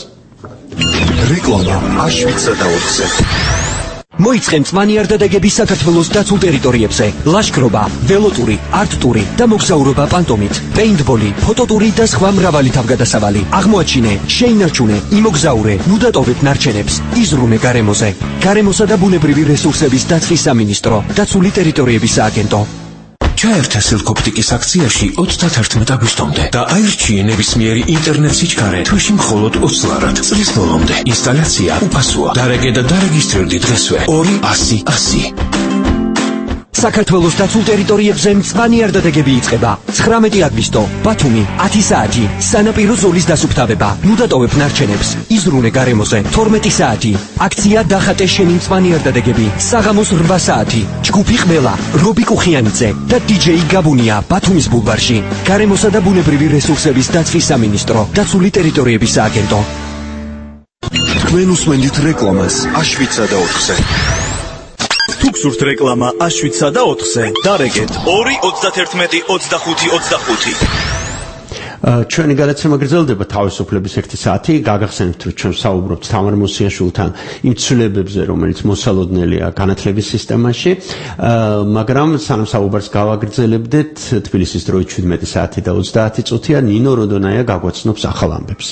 რეკლამა აშვიცა და 20. მოიწყენ მწვანე არდადეგების საქართველოს დაცულ ტერიტორიებზე. ლაშქრობა, ველოტური, არტ-ტური და მოგზაურობა პანტომით, პეინტბოლი, ფოტოტური და სხვა მრავალი თავგადასავალი. აღმოაჩინე, შეინარჩუნე, იმოგზაურე, ნუ დატოვეთ ნარჩენებს. იზრუნე გარემოზე. გარემოსა და ბუნებრივი რესურსების დაცვის სამინისტრო, დაცული ტერიტორიების სააგენტო. ჩაერთე სილკოპტიკის აქციაში 31 აგვისტომდე და აირჩიე ნებისმიერი ინტერნეტ სიჩქარე თვეში მხოლოდ 20 ლარად. წლის ბოლომდე ინსტალაცია უფასოა. დარეგე და დარეგისტრირდი დღესვე 200-100. საქართველოს დაცულ ტერიტორიებზე მწვანე არდადეგები იწყება. 19 აგვისტო, ბათუმი, 10 საათი, სანაპირო ზოლის დასუფთავება. ნუ დატოვებ ნარჩენებს. იზრუნე გარემოზე 12 საათი. აქცია დახატე შენი მწვანე არდადეგები. საღამოს 8 საათი. ჯგუფი ყველა, რობი კუხიანიძე და DJ გაბუნია ბათუმის ბულვარში. გარემოსა და ბუნებრივი რესურსების დაცვის სამინისტრო, დაცული ტერიტორიების სააგენტო. თქვენ უსმენთ რეკლამას A7-სა და 4-ზე. თუ გსურთ რეკლამა A7-სა და 4-ზე, დარეგეთ 2-31-25-25. ჩვენი გადაცემა გრძელდება თავისუფლების 1 საათი. გაგახსენებთ, რომ ჩვენ საუბრობთ თამარ მოსიაშვილთან იმ ცვლილებებზე, რომელიც მოსალოდნელია განათლების სისტემაში, მაგრამ სანამ საუბარს გავაგრძელებდეთ, თბილისის დროით 17 საათი და 30 წუთია ნინო როდონაია გაგვაცნობს ახალ ამბებს.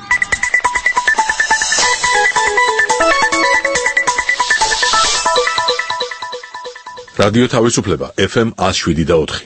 რადიო თავისუფლება FM 107 და 4.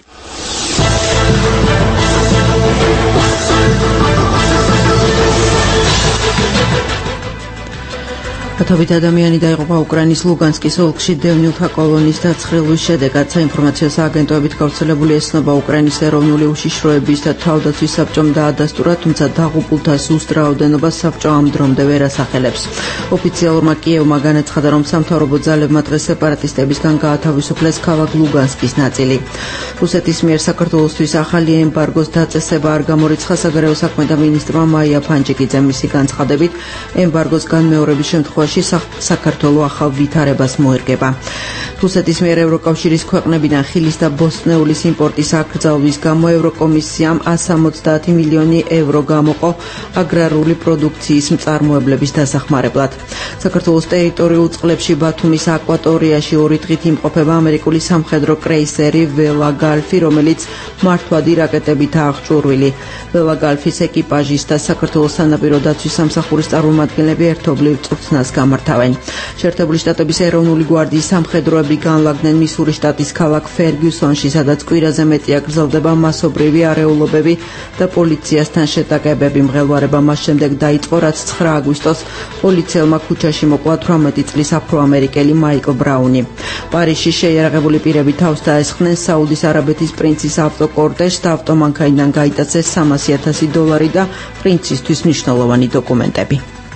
ათობით ადამიანი დაიღუპა უკრაინის ლუგანსკის ოლქში დევნილთა კოლონის დაცხრილვის შედეგად. საინფორმაციო სააგენტოებით გავრცელებული ეცნობა უკრაინის ეროვნული უშიშროების და თავდაცვის საბჭომ დაადასტურა, თუმცა დაღუპულთა ზუსტ რაოდენობას საბჭო ამ დრომდე ვერ ასახელებს. ოფიციალურმა კიევმა განაცხადა, რომ სამთავრობო ძალებმა დღეს სეპარატისტებისგან გაათავისუფლეს ქალაქ ლუგანსკის ნაწილი. რუსეთის მიერ საქართველოსთვის ახალი ემბარგოს დაწესება არ გამორიცხა საგარეო საქმეთა მინისტრმა მაია ფანჯიკიძემ. მისი განცხადებით, ემბარგოს განმეორების შემთხვევაში საქართველო ახალ ვითარებას მოერგება. რუსეთის მიერ ევროკავშირის ქვეყნებიდან ხილის და ბოსტნეულის იმპორტის აკრძალვის გამო ევროკომისიამ 170 მილიონი ევრო გამოყო აგრარული პროდუქციის მწარმოებლების დასახმარებლად. საქართველოს ტერიტორიულ წყლებში ბათუმის აკვატორიაში 2 დღით იმყოფება ამერიკული სამხედრო კრეისერი ველა გალფი, რომელიც მართვადი რაკეტებითაა აღჭურვილი. ველა გალფის ეკიპაჟის და საქართველოს სანაპირო დაცვის სამსახურის წარმომადგენლები ერთობლივ წვრთნას გამართავენ. შეერთებული შტატების ეროვნული გვარდიის სამხედროები განლაგდნენ მისურის შტატის ქალაქ ფერგიუსონში, სადაც კვირაზე მეტია გრძელდება მასობრივი არეულობები და პოლიციასთან შეტაკებები. მღელვარება მას შემდეგ დაიწყო, რაც 9 აგვისტოს პოლიციელმა ქუჩაში მოკლა 18 წლის აფრო-ამერიკელი მაიკლ ბრაუნი. პარიზში შეიარაღებული პირები თავს დაესხნენ საუდის არაბეთის პრინცის ავტოკორტეჟს და ავტომანქანიდან გაიტაცეს $300,000 და პრინცისთვის მნიშვნელოვანი დოკუმენტები.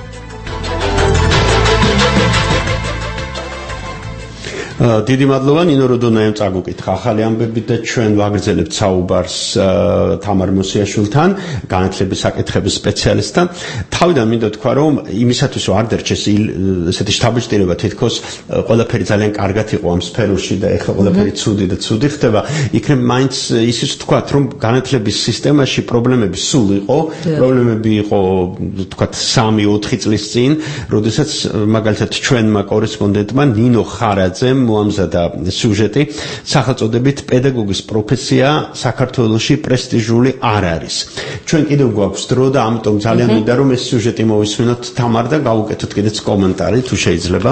დიდი მადლობა ნინო როდონაიამ წაგუკითხა ახალი ამბები და ჩვენ ვაგრძელებთ საუბარს თამარ მოსიაშვილთან, განათლების საკითხების სპეციალისტთან. თავიდან მინდა თქვა, რომ იმისათვის რომ არ დარჩეს ესეთი შთაბეჭდილება, თითქოს ყველაფერი ძალიან კარგად იყო ამ სფეროში და ეხლა ყველაფერი ცუდი და ცუდი ხდება, იქნებ მაინც ისიც ვთქვათ, რომ განათლების სისტემაში პრობლემები სულ იყო, პრობლემები იყო ვთქვათ 3-4 წლის წინ, როდესაც მაგალითად ჩვენმა კორესპონდენტმა ნინო ხარაძემ მოამზადა სიუჟეტი სახელწოდებით პედაგოგის პროფესია საქართველოში პრესტიჟული არ არის. ჩვენ კიდევ გვაქვს დრო და ამიტომ ძალიან მინდა რომ ეს სიუჟეტი მოვისმინოთ თამარ და გავუკეთოთ კიდეც კომენტარი თუ შეიძლება.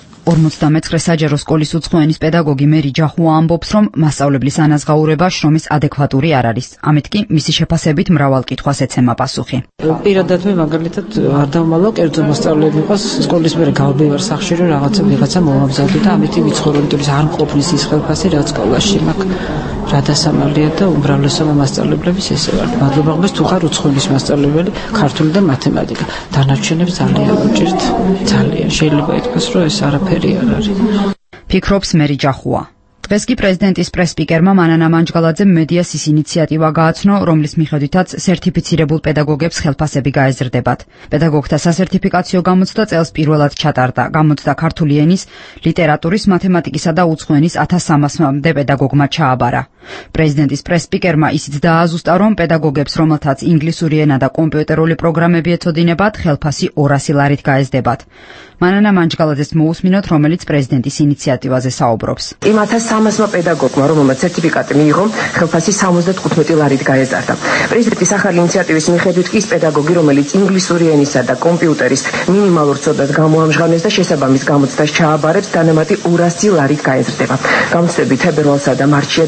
59 საჯარო სკოლის უცხოენის პედაგოგი მერი ჯახუა ამბობს, რომ მასწავლებლის ანაზღაურება შრომის ადეკვატური არ არის. ამით კი მისი შეფასებით მრავალ კითხვას ეცემა პასუხი. პირადად მე მაგალითად არ დავმალო კერძო მასწავლებელი იყოს სკოლის მერე გავდივარ სახში რომ რაღაცა მოვამზადო და ამით ვიცხოვრო, იმიტომ რომ არ მყოფნის ის ხელფასი რაც სკოლაში მაქვს. რა დასამალია და უმრავლესობა მასწავლებლების ესე ვარ. მადლობა ღმერთს თუ ხარ უცხოენის მასწავლებელი, ქართული და მათემატიკა. დანარჩენებს ძალიან უჭირთ. ძალიან შეიძლება ითქვას, რომ ეს არაფერი არ არის. ფიქრობს მერი ჯახუა. დღეს კი პრეზიდენტის პრესპიკერმა მანანა მანჯგალაძემ მედიას ის ინიციატივა გააცნო, რომლის მიხედვითაც სერტიფიცირებულ პედაგოგებს ხელფასები გაეზრდებათ. პედაგოგთა სასერტიფიკაციო გამოცდა წელს პირველად ჩატარდა. გამოცდა ქართული ენის, ლიტერატურის, მათემატიკისა და უცხო ენის 1300-მდე პედაგოგმა ჩააბარა. პრეზიდენტის პრესპიკერმა ისიც დააზუსტა, რომ პედაგოგებს, რომელთაც ინგლისური ენა და კომპიუტერული პროგრამები ეცოდინებათ, ხელფასი 200 ლარით გაეზრდებათ. მანანა მანჯგალაძეს მოусმინოთ, რომელიც პრეზიდენტის ინიციატივაზე საუბრობს. იმ 1300 პედაგოგმა, რომელმაც სერტიფიკატი მიიღო, ხელფასი 75 ლარით გაეზარდა. პრეზიდენტის ახალი ინიციატივის მიხედვით კი ის პედაგოგი, რომელიც ინგლისური ენისა და კომპიუტერის მინიმალურ ცოდნას გამოამჟღავნეს და შესაბამის გამოცდას ჩააბარებს, დანამატი 200 ლარით გაეზრდება. გამოცდები თებერვალსა და მარტშია დანიშნული,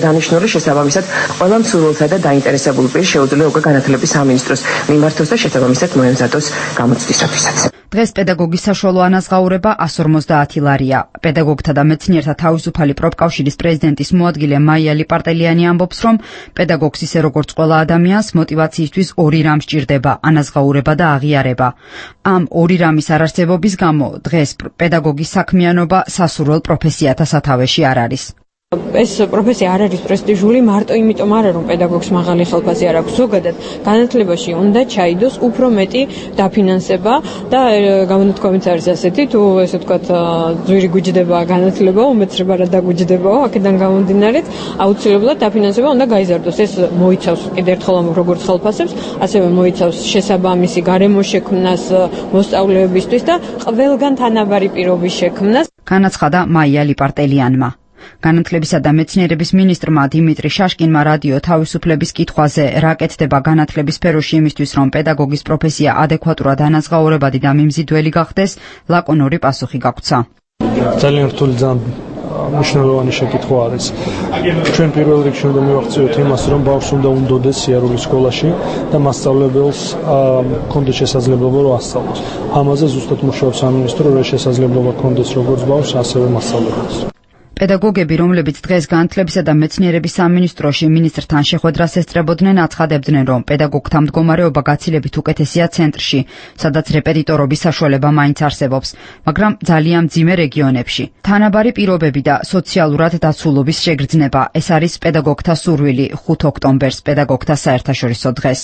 შესაბამისად ყველა მსურველსა და დაინტერესებულ პირს შეუძლია უკვე განათლების სამინისტროს მიმართოს და შესაბამისად მოემზადოს გამოცდისათვისაც. დღეს პედაგოგის საშუალო ანაზღაურება 150 ლარია. პედაგოგთა და მეცნიერთა თავისუფალი პროფკავშირის პრეზიდენტის მოადგილე მაია ლიპარტელიანი ამბობს, რომ პედაგოგს ისე როგორც ყველა ადამიანს მოტივაციისთვის ორი რამ სჭირდება: ანაზღაურება და აღიარება. ამ ორი რამის არარსებობის გამო დღეს პედაგოგის საქმიანობა სასურველ პროფესიათა სათავეში არ არის. ეს პროფესია არ არის პრესტიჟული მარტო იმიტომ არა რომ პედაგოგს მაღალი ხელფასი არ აქვს, ზოგადად განათლებაში უნდა ჩაიდოს უფრო მეტი დაფინანსება და გამონათქვამიც არის ასეთი, თუ ესე ვთქვათ ძვირი გვიჯდება განათლება, უმეცრება რა დაგუჯდებაო, აქედან გამომდინარე აუცილებლად დაფინანსება უნდა გაიზარდოს. ეს მოიცავს კიდევ ერთხელ როგორც ხელფასებს, ასევე მოიცავს შესაბამისი გარემოს შექმნას მოსწავლეებისთვის და ყველგან თანაბარი პირობის შექმნას. განაცხადა მაია ლიპარტელიანმა. განათლებისა და მეცნიერების მინისტრმა დიმიტრი შაშკინმა რადიო თავისუფლების კითხვაზე რა კეთდება განათლების სფეროში იმისთვის, რომ პედაგოგის პროფესია ადეკვატურად ანაზღაურებადი და მიმზიდველი გახდეს, ლაკონური პასუხი გაგვცა. ძალიან რთული მნიშვნელოვანი შეკითხვა არის. ჩვენ პირველ რიგში უნდა მივახციოთ იმას, რომ ბავშვს უნდა უნდოდეს სიარული სკოლაში და მასწავლებელს ჰქონდეს შესაძლებლობა რომ ასწავლოს. ამაზე ზუსტად მუშაობს სამინისტრო, რომ შესაძლებლობა ჰქონდეს როგორც ბავშვს, ასევე მასწავლებელს. პედაგოგები, რომლებიც დღეს განათლებისა და მეცნიერების სამინისტროში მინისტრთან შეხვედრას ესწრებოდნენ, აცხადებდნენ, რომ პედაგოგთა მდგომარეობა გაცილებით უკეთესია ცენტრში, სადაც რეპეტიტორობის საშუალება მაინც არსებობს, მაგრამ ძალიან მძიმე რეგიონებში. თანაბარი პირობები და სოციალურად დაცულობის შეგრძნება, ეს არის პედაგოგთა სურვილი 5 ოქტომბერს პედაგოგთა საერთაშორისო დღეს.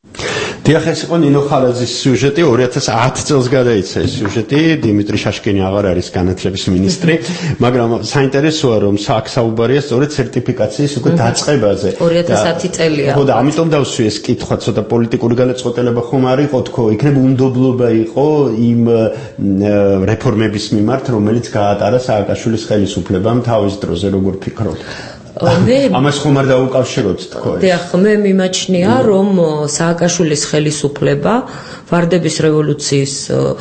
დიახ, ეს იყო ნინო ხარაძის სიუჟეტი, 2010 წელს გადაიცა ეს სიუჟეტი, დიმიტრი შაშკინი აღარ არის განათლების მინისტრი, მაგრამ საინტერესოა, რომ აქ საუბარია სწორედ სერტიფიკაციის უკვე დაწყებაზე. 2010 წელია. ხო და ამიტომ დავსვი ეს კითხვა, ცოტა პოლიტიკური გადაწყვეტილება ხომ არ იყო თქო, იქნებ უნდობლობა იყო იმ რეფორმების მიმართ, რომელიც გაატარა სააკაშვილის ხელისუფლებამ თავის დროზე, როგორ ფიქრობთ? ამას ხომ არ დაუკავშიროთ თქო. დიახ, მე მიმაჩნია, რომ სააკაშვილის ხელისუფლება ვარდების რევოლუციის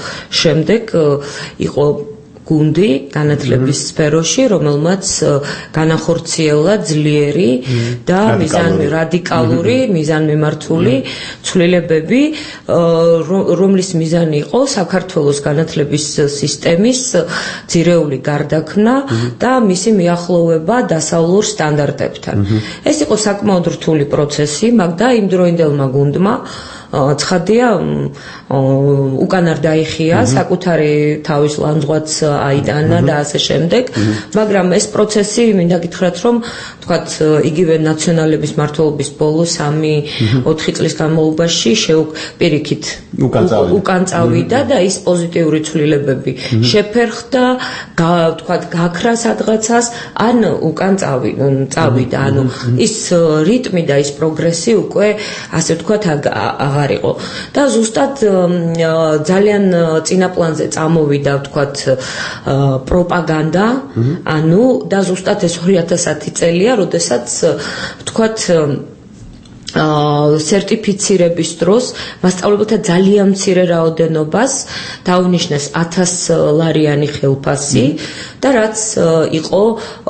შემდეგ იყო გუნდი განათლების სფეროში, რომელმაც განახორციელა ძლიერი და რადიკალური, მიზანმიმართული ცვლილებები, რომლის მიზანი იყო საქართველოს განათლების სისტემის ძირეული გარდაქმნა და მისი მიახლოვება დასავლურ სტანდარტებთან. ეს იყო საკმაოდ რთული პროცესი, მაგრამ იმდროინდელმა გუნდმა ცხადია უკან არ დაიხია, საკუთარი თავის ლანძღვაც აიტანა და ასე შემდეგ, მაგრამ ეს პროცესი მინდა გითხრათ, რომ თქვათ იგივე ნაციონალების მმართველობის ბოლო 3-4 წლის განმავლობაში პირიქით უკან წავიდა და ის პოზიტიური ცვლილებები შეფერხდა, თქვათ გაქრა სადღაცას, ან უკან წავიდა, ანუ ის რიტმი და ის პროგრესი უკვე ასე ვთქვათ აღარ იყო. და ზუსტად ძალიან წინა პლანზე წამოვიდა, ვთქვათ, პროპაგანდა, ანუ და ზუსტად ეს 2010 წელია, როდესაც ვთქვათ სერტიფიცირების დროს მასწავლებელთა ძალიან მცირე რაოდენობას დაუნიშნეს 1000 ლარიანი ხელფასი და რაც იყო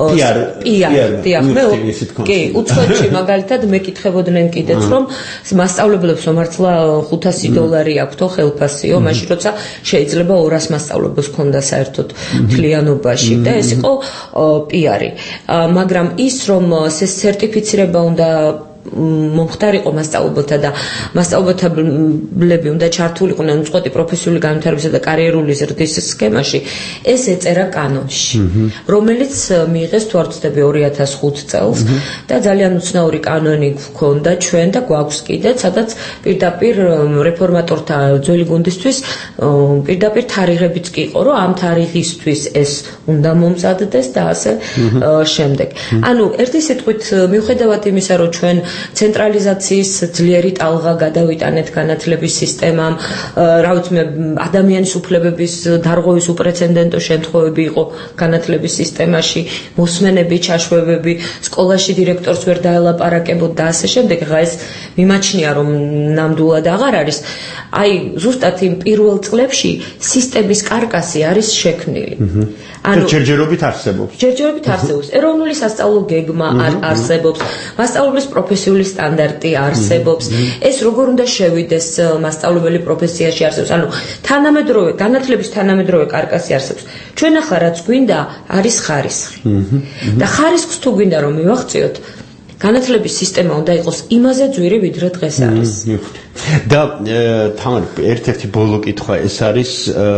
უცხოეთში მაგალითად მეკითხებოდნენ კიდეც, რომ მასწავლებლებს მართლა 500 დოლარი აქვთო ხელფასიო, მაშინ როცა შეიძლება 200 მასწავლებელს ქონდა საერთოდ მთლიანობაში და ეს იყო პიარი. მაგრამ ის რომ სერტიფიცირება უნდა მომხდარიყო მასწავლებელთა და მასწავლებლები უნდა ჩართულიყვნენ უწყვეტი პროფესიული განვითარებისა და კარიერული ზრდის სქემაში, ეს ეწერა კანონში, რომელიც მიიღეს თუ არ ვცდები 2005 წელს და ძალიან უცნაური კანონი გვქონდა ჩვენ და გვაქვს კიდეც, სადაც პირდაპირ რეფორმატორთა ძველი გუნდისთვის პირდაპირ თარიღებიც კი იყო, რომ ამ თარიღისთვის ეს უნდა მომზადდეს და ასე შემდეგ. ანუ ერთი სიტყვით, მიუხედავად იმისა, რომ ჩვენ ცენტრალიზაციის ძლიერი ტალღა გადავიტანეთ განათლების სისტემამ, რა ვიცი მე, ადამიანის უფლებების დარღვევის უპრეცედენტო შემთხვევები იყო განათლების სისტემაში, მოსმენები, ჩაშვებები, სკოლაში დირექტორს ვერ დაელაპარაკებოდ და ასე შემდეგ. Დღეს ეს მიმაჩნია რომ ნამდვილად აღარ არის. Აი, ზუსტად იმ პირველ წლებში სისტემის კარკასი არის შექმნილი. ჯერჯერობით არსებობს. ჯერჯერობით არსებობს. ეროვნული სასწავლო გეგმა არსებობს. მასწავლებლის პროფესიული სტანდარტი არსებობს. ეს როგორ უნდა შევიდეს მასწავლებელი პროფესიაში არსებობს. ანუ თანამედროვე განათლების თანამედროვე კარკასი არსებობს. ჩვენ ახლა რაც გვინდა არის ხარისხი. და ხარისხს თუ გვინდა რომ მივახციოთ, განათლების სისტემა უნდა იყოს იმაზე ძვირი ვიდრე დღეს არის. და თამარ ერთ-ერთი ბოლო კითხვა ეს არის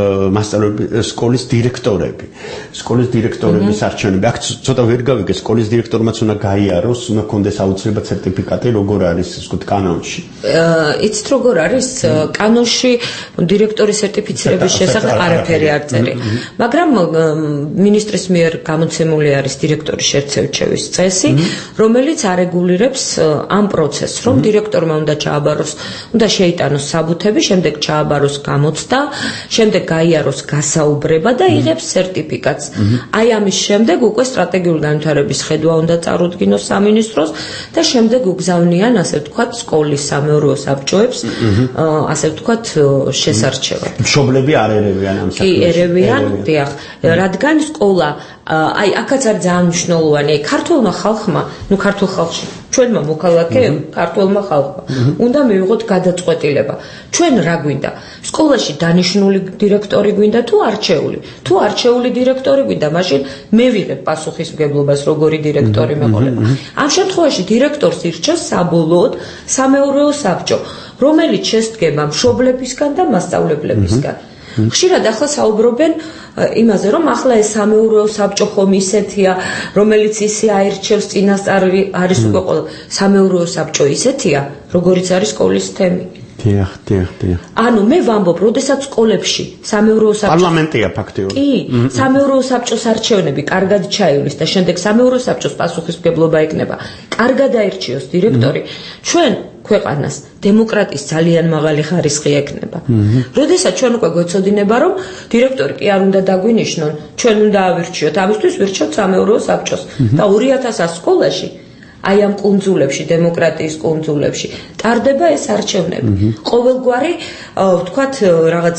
სკოლის დირექტორები. სკოლის დირექტორების არჩევნები. აქ ცოტა ვერ გავიგე, სკოლის დირექტორმაც უნდა გაიაროს, უნდა კონდეს აუცილებლად სერტიფიკატი, როგორ არის ეს ვთქვათ კანონში. იცით როგორ არის კანონში დირექტორის სერტიფიცირების შესახებ არაფერი არ წერია. მაგრამ მინისტრის მიერ გამოცემული არის დირექტორის შერჩევის წესი, რომელიც არეგულირებს ამ პროცესს, რომ დირექტორმა უნდა ჩააბაროს, უნდა შეიტანოს საბუთები, შემდეგ ჩააბაროს გამოცდა, შემდეგ გაიაროს გასაუბრება და იღებს სერტიფიკატს. აი ამის შემდეგ უკვე სტრატეგიული განვითარების ხედვა უნდა წარუდგინოს სამინისტროს და შემდეგ უგზავნიან, ასე ვთქვათ, სკოლის სამეურვეო საბჭოებს, ასე ვთქვათ, შესარჩევად. მშობლები არ ერევიან ამ საქმეში. კი, ერევიან, დიახ, რადგან სკოლა აი აქაც არის ძალიან მნიშვნელოვანი, ქართულმა ხალხმა, ქართულ ხალხში ჩვენმა მოქალაქეებმა, ქართულმა ხალხმა უნდა მივიღოთ გადაწყვეტილება. ჩვენ რა გვინდა? სკოლაში დანიშნული დირექტორი გვინდა თუ არჩეული? თუ არჩეული დირექტორი გვინდა, მაშინ მე ვიღებ პასუხისმგებლობას, როგორი დირექტორი მეყოლება. ამ შემთხვევაში დირექტორს ირჩევს საბოლოოდ სამეურვეო საბჭო, რომელიც შესდგება მშობლებისგან და მასწავლებლებისგან. ხშირად ახლა საუბრობენ იმაზე, რომ ახლა ეს სამეურვეო საბჭო ხომ ისეთია, რომელიც ისე აირჩევს წინასწარ არის უკვე ყველა სამეურვეო საბჭო ისეთია, როგორიც არის სკოლის თემი. დიახ. ანუ მე ვამბობ, როდესაც სკოლებში სამეურვეო საბჭო პარლამენტია ფაქტიურად. კი, სამეურვეო საბჭოს არჩევნები კარგად ჩაივლის და შემდეგ სამეურვეო საბჭოს პასუხისმგებლობა ექნება, კარგად აირჩიოს დირექტორი, ჩვენ ქვეყანას დემოკრატიის ძალიან მაღალი ხარისხი ექნება. როდესაც ჩვენ უკვე გვეცოდინება, რომ დირექტორი კი არ უნდა დაგვინიშნონ, ჩვენ უნდა ავირჩიოთ, ამისთვის ვირჩევთ სამეურვეო საბჭოს და 2000 სკოლაში აი ამ კუნძულებში, დემოკრატიის კუნძულებში ტარდება ეს არჩევნები. ყოველგვარი, ვთქვათ, რაღაც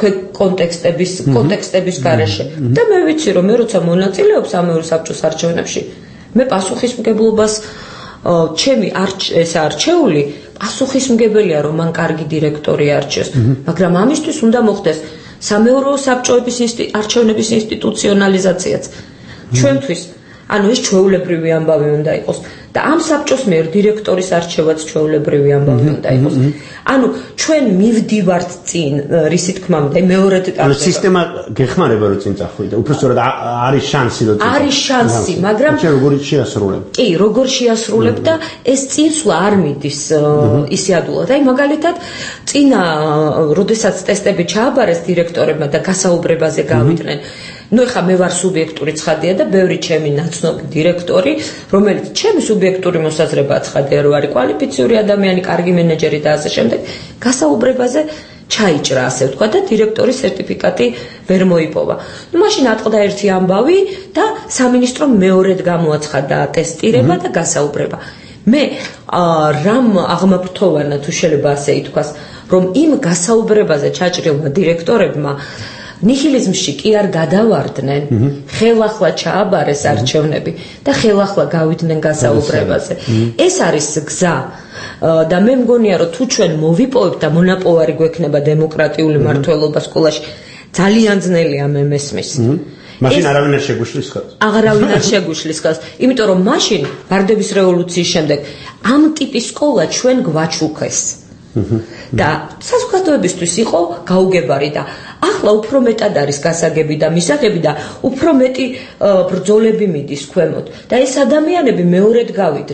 კონტექსტების გარეშე. და მე ვიცი, რომ მე როცა მონაწილეობ სამეურვეო საბჭოს არჩევნებში, მე პასუხისმგებლობას ჩემი ეს არჩეული პასუხისმგებელია, რომ მან კარგი დირექტორი არჩიოს, მაგრამ ამისთვის უნდა მოხდეს სამეურვეო საბჭოების არჩევნების ინსტიტუციონალიზაციაც. ჩვენთვის, ანუ ეს ჩვეულებრივი ამბავი უნდა იყოს და ამ საბჭოს მიერ დირექტორის არჩევაც ჩვეულებრივი ამბავი უნდა იყოს. ანუ ჩვენ მივდივართ წინ, რისი თქმა უნდა, მეორე ეტაპზე. ანუ სისტემა გეხმარება რომ წინ წახვიდე. უბრალოდ არის შანსი რომ წინ. არის შანსი, მაგრამ ჩვენ როგორ შეასრულებ? კი, როგორ შეასრულებ და ეს წინსვლა არ მიდის ისიადულად. აი მაგალითად, წინა როდესაც ტესტები ჩააბარეს დირექტორებმა და გასაუბრებაზე გავიდნენ, ეხლა მე ვარ სუბიექტური ცხადია და ბევრი ჩემი ნაცნობი დირექტორი, რომელიც ჩემი სუბიექტური მოსაზრება ცხადია, რომ არის კვალიფიციური ადამიანი, კარგი მენეჯერი და ასე შემდეგ, გასაუბრებაზე ჩაიჭრა, ასე ვთქვა და დირექტორის სერტიფიკატი ვერ მოიპოვა. მაშინ ატყდა ერთი ამბავი და სამინისტრომ მეორედ გამოაცხადა ტესტირება და გასაუბრება. მე რამ აღმაფრთოვანა თუ შეიძლება ასე ითქვას, რომ იმ გასაუბრებაზე ჩაჭრილმა დირექტორებმა ნიჰილიზმში კი არ გადავარდნენ, ხელახლა ჩააბარეს არჩევნები და ხელახლა გავიდნენ გასაუბრებაზე. ეს არის გზა და მე მგონია, რომ თუ ჩვენ მოვიპოვებთ და მონაპოვარი გვექნება დემოკრატიული მმართველობა სკოლაში, ძალიან ძნელია მე მესმის. მაშინ არავინ არ შეგუშლის ხელს. აღარავინ არ შეგუშლის ხელს, იმიტომ რომ მაშინ ბარდების რევოლუციის შემდეგ ამ ტიპის სკოლა ჩვენ გვაჩუქეს. და საზოგადოებისთვის იყო გაუგებარი და ახლა უფრო მეტად არის გასაგები და მისაღები და უფრო მეტი ბრძოლები მიდის ქვემოთ და ეს ადამიანები მეორედ გავიდნენ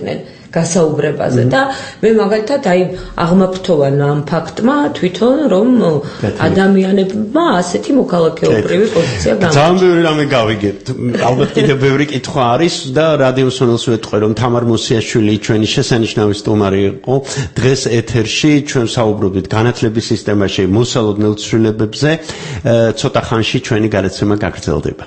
გასაუბრებაზე და მე მაგალითად აი აღმაფრთოვან ამ ფაქტმა თვითონ რომ ადამიანებმა ასეთი მოქალაქეობრივი პოზიცია გამოიჩინეს. ძალიან ბევრი რამე გავიგებთ. ალბათ კიდევ ბევრი კითხვა არის და რადიო სონელს ვეთქვი რომ თამარ მოსიაშვილი ჩვენი შესანიშნავი სტუმარი იყო. დღეს ეთერში ჩვენ საუბრობდით განათლების სისტემაში მოსალოდნელ ცვლილებებზე. ცოტა ხანში ჩვენი გადაცემა გაგრძელდება.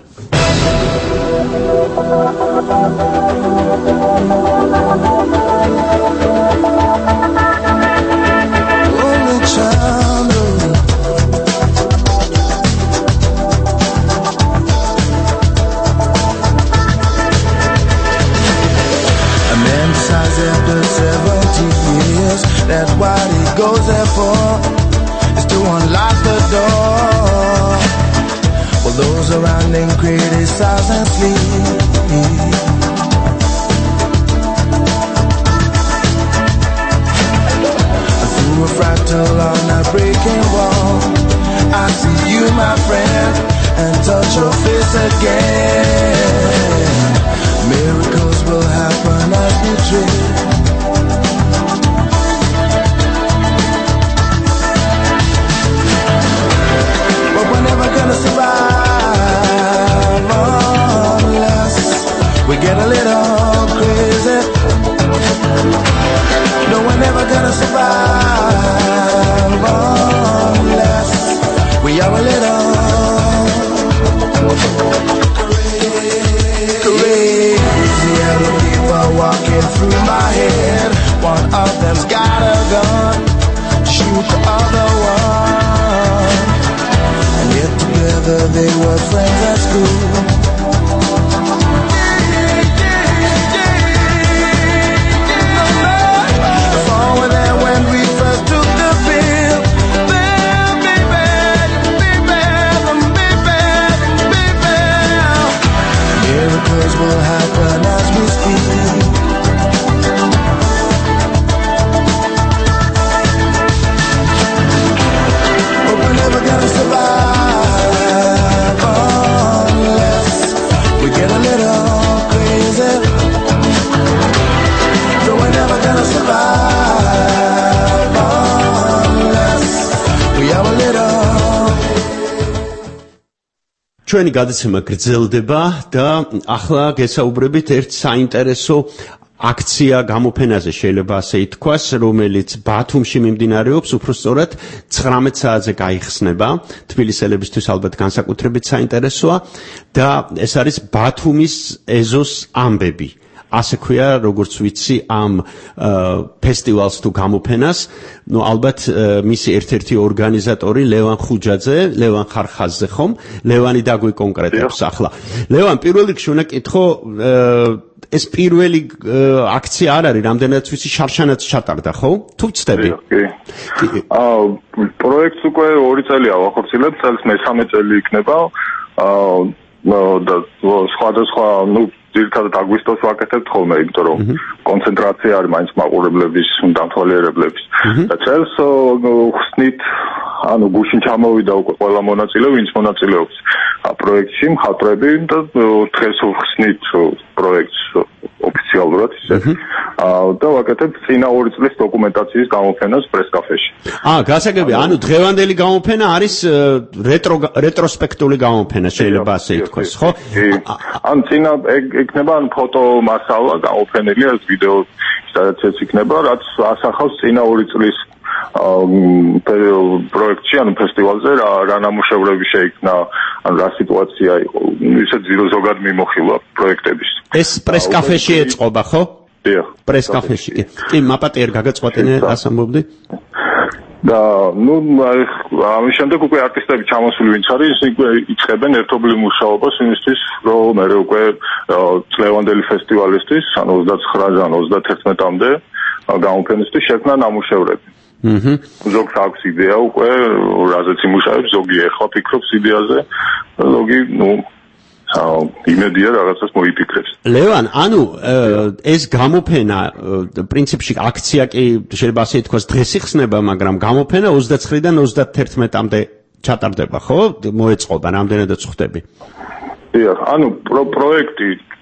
That's what he goes there for, is to unlock the door. While those around him criticize and sleep. Through a fractal on a breaking wall, I see you, my friend, and touch your face again. Miracles will happen as we drift. Gonna survive unless we get a little crazy. No, we're never gonna survive unless we are a little crazy. Other people walking through my head. One of them's got a gun, shoot the other one. Together they were friends at school. Before we there when we first took the pill. Miracles will happen as we speak. But we're never gonna survive. ჩვენი გადაცემა გრძელდება და ახლა გესაუბრებით ერთ საინტერესო აქცია გამოფენაზე შეიძლება ასე ითქვას, რომელიც ბათუმში მიმდინარეობს, უფრო სწორად 19 საათზე გაიხსნება. თბილისელებისთვის ალბათ განსაკუთრებით საინტერესოა და ეს არის ბათუმის ეზოს ამბები. ასე ქვია, როგორც ვიცი, ამ ფესტივალს თუ გამოფენას, ну ალბათ მისი ერთ-ერთი ორგანიზატორი ლევან ხუჯაძე, ლევან ხარხაზზე ხომ? ლევანი დაგვიკონკრეტებს ახლა. ლევან, პირველ რიგში უნდა კითხო, ეს პირველი აქცია არ არის, რამდენადაც ვიცი, შარშანაც ჩატარდა, ხო? თუ ვცდები? კი. პროექტს უკვე 2 წელია ვახორციელებ, წელს მე-13 წელი იქნება. და სხვადასხვა, ძირითადად აგვისტოს ვაკეთებთ ხოლმე, იმიტომ რომ კონცენტრაცია არის მაინც მაყურებლების, დამთვალიერებლების. და წელს ხსნით, გუშინ ჩამოვიდა უკვე ყველა მონაწილე, ვინც მონაწილეობს პროექტში, მხატვრები და დღეს ხსნით პროექტს ოფიციალურად ისე. და ვაკეთებთ წინა 2 წლის დოკუმენტაციის გამოფენას პრესკაფეში. გასაგები, დღევანდელი გამოფენა არის რეტროსპექტული გამოფენა, შეიძლება ასე ითქვას, ხო? წინა იქნება ფოტო მასალა გამოფენილი, ეს ვიდეო სადაც იქნება, რაც ასახავს წინა 2 წლის პროექტში, ფესტივალზე რა ნამუშევრები შეიქმნა, რა სიტუაცია იყო, ისე ზოგად მიმოხილვა პროექტების. ეს პრესკაფეში ეწყობა, ხო? დიახ. პრესკაფეში. კი, მაპატიერ გაგაწყვეტინე, რას ამბობდი? და ამის შემდეგ უკვე არტისტები ჩამოსული ვინც არის, იწყებენ ერთობლივ მუშაობას იმისთვის, რომ მე უკვე წლევანდელი ფესტივალისთვის, 29-დან 31-მდე გამოფენისთვის შექმნა ნამუშევრები. ზოგს აქვს იდეა უკვე, რაზეც იმუშავებს, ზოგი ეხლა ფიქრობს იდეაზე, ზოგი, იმედია რაღაცას მოიფიქრებს. ლევან, ეს გამოფენა, პრინციპში აქცია კი შეიძლება ასე ითქვას, დღეს იხსნება, მაგრამ გამოფენა 29-დან 31-მდე ჩატარდება, ხო? მოეწყობა, რამდენადაც ხვდები. დიახ, პროექტი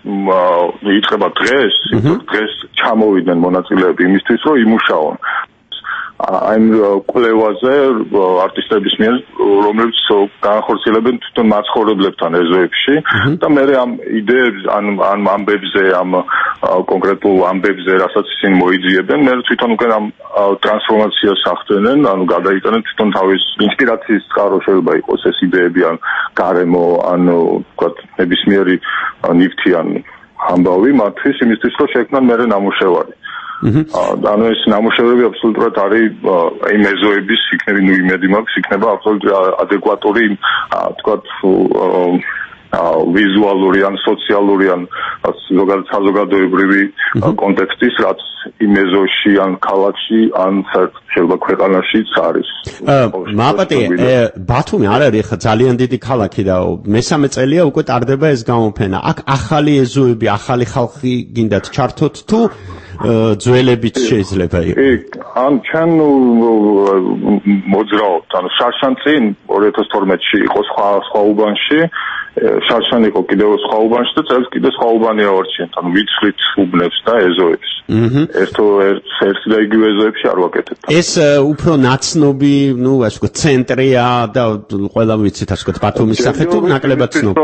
იწყება დღეს, დღეს ჩამოვიდნენ მონაწილეები იმისთვის, რომ იმუშაონ. Այն კვლევაზე არტისტების მიერ, რომლებიც განახორციელებენ თვითონ მაცხოვრებლებთან ეზოებში და მე ამ იდეებს ან ამბებზე, ამ კონკრეტულ ამბებზე, რასაც ისინი მოიძიებენ, მე თვითონ უკვე ამ ტრანსფორმაციას ახდენენ, ანუ გადაიტანენ თვითონ თავის ინსპირაციის წყარო შეიძლება იყოს ეს იდეები, ან გარემო, ან ვთქვათ, ნებისმიერი ნივთი ან ამბავი მათთვის იმისთვის, რომ შექმნან მერე ნამუშევარი. ანუ ეს ნამუშევრები აბსოლუტურად არის იმ ეზოების იმედი მაქვს, იქნება აბსოლუტურად ადეკვატური, თქვათ, ვიზუალური ან სოციალური ან ზოგადად საზოგადოებრივი კონტექსტის, რაც იმ ეზოში ან ქალაქში ან შეიძლება ქვეყანაშიც არის. მაპატი, ბათუმი არ არის ხა ძალიან დიდი ქალაქი და მესამე წელია უკვე ტარდება ეს გამოფენა. აქ ახალი ეზოები, ახალი ხალხი გინდათ ჩართოთ თუ ძველებიც შეიძლება იყოს. ან ჩვენ მოძრაობთ, ანუ შარშან წინ 2012-ში იყო სხვა უბანში, შარშან იყო კიდევ სხვა უბანში და წელს კიდევ სხვა უბანი ავარჩიეთ, ანუ ვიცხლით უბნებს და ეზოებს. ერთ და იგივე ეზოებში არ ვაკეთებთ. ეს უფრო ნაცნობი, ნუ ასე ვთქვათ, ცენტრია და ყველა ვიცით, ასე ვთქვათ, ბათუმის სახე თუ ნაკლებად ცნობი.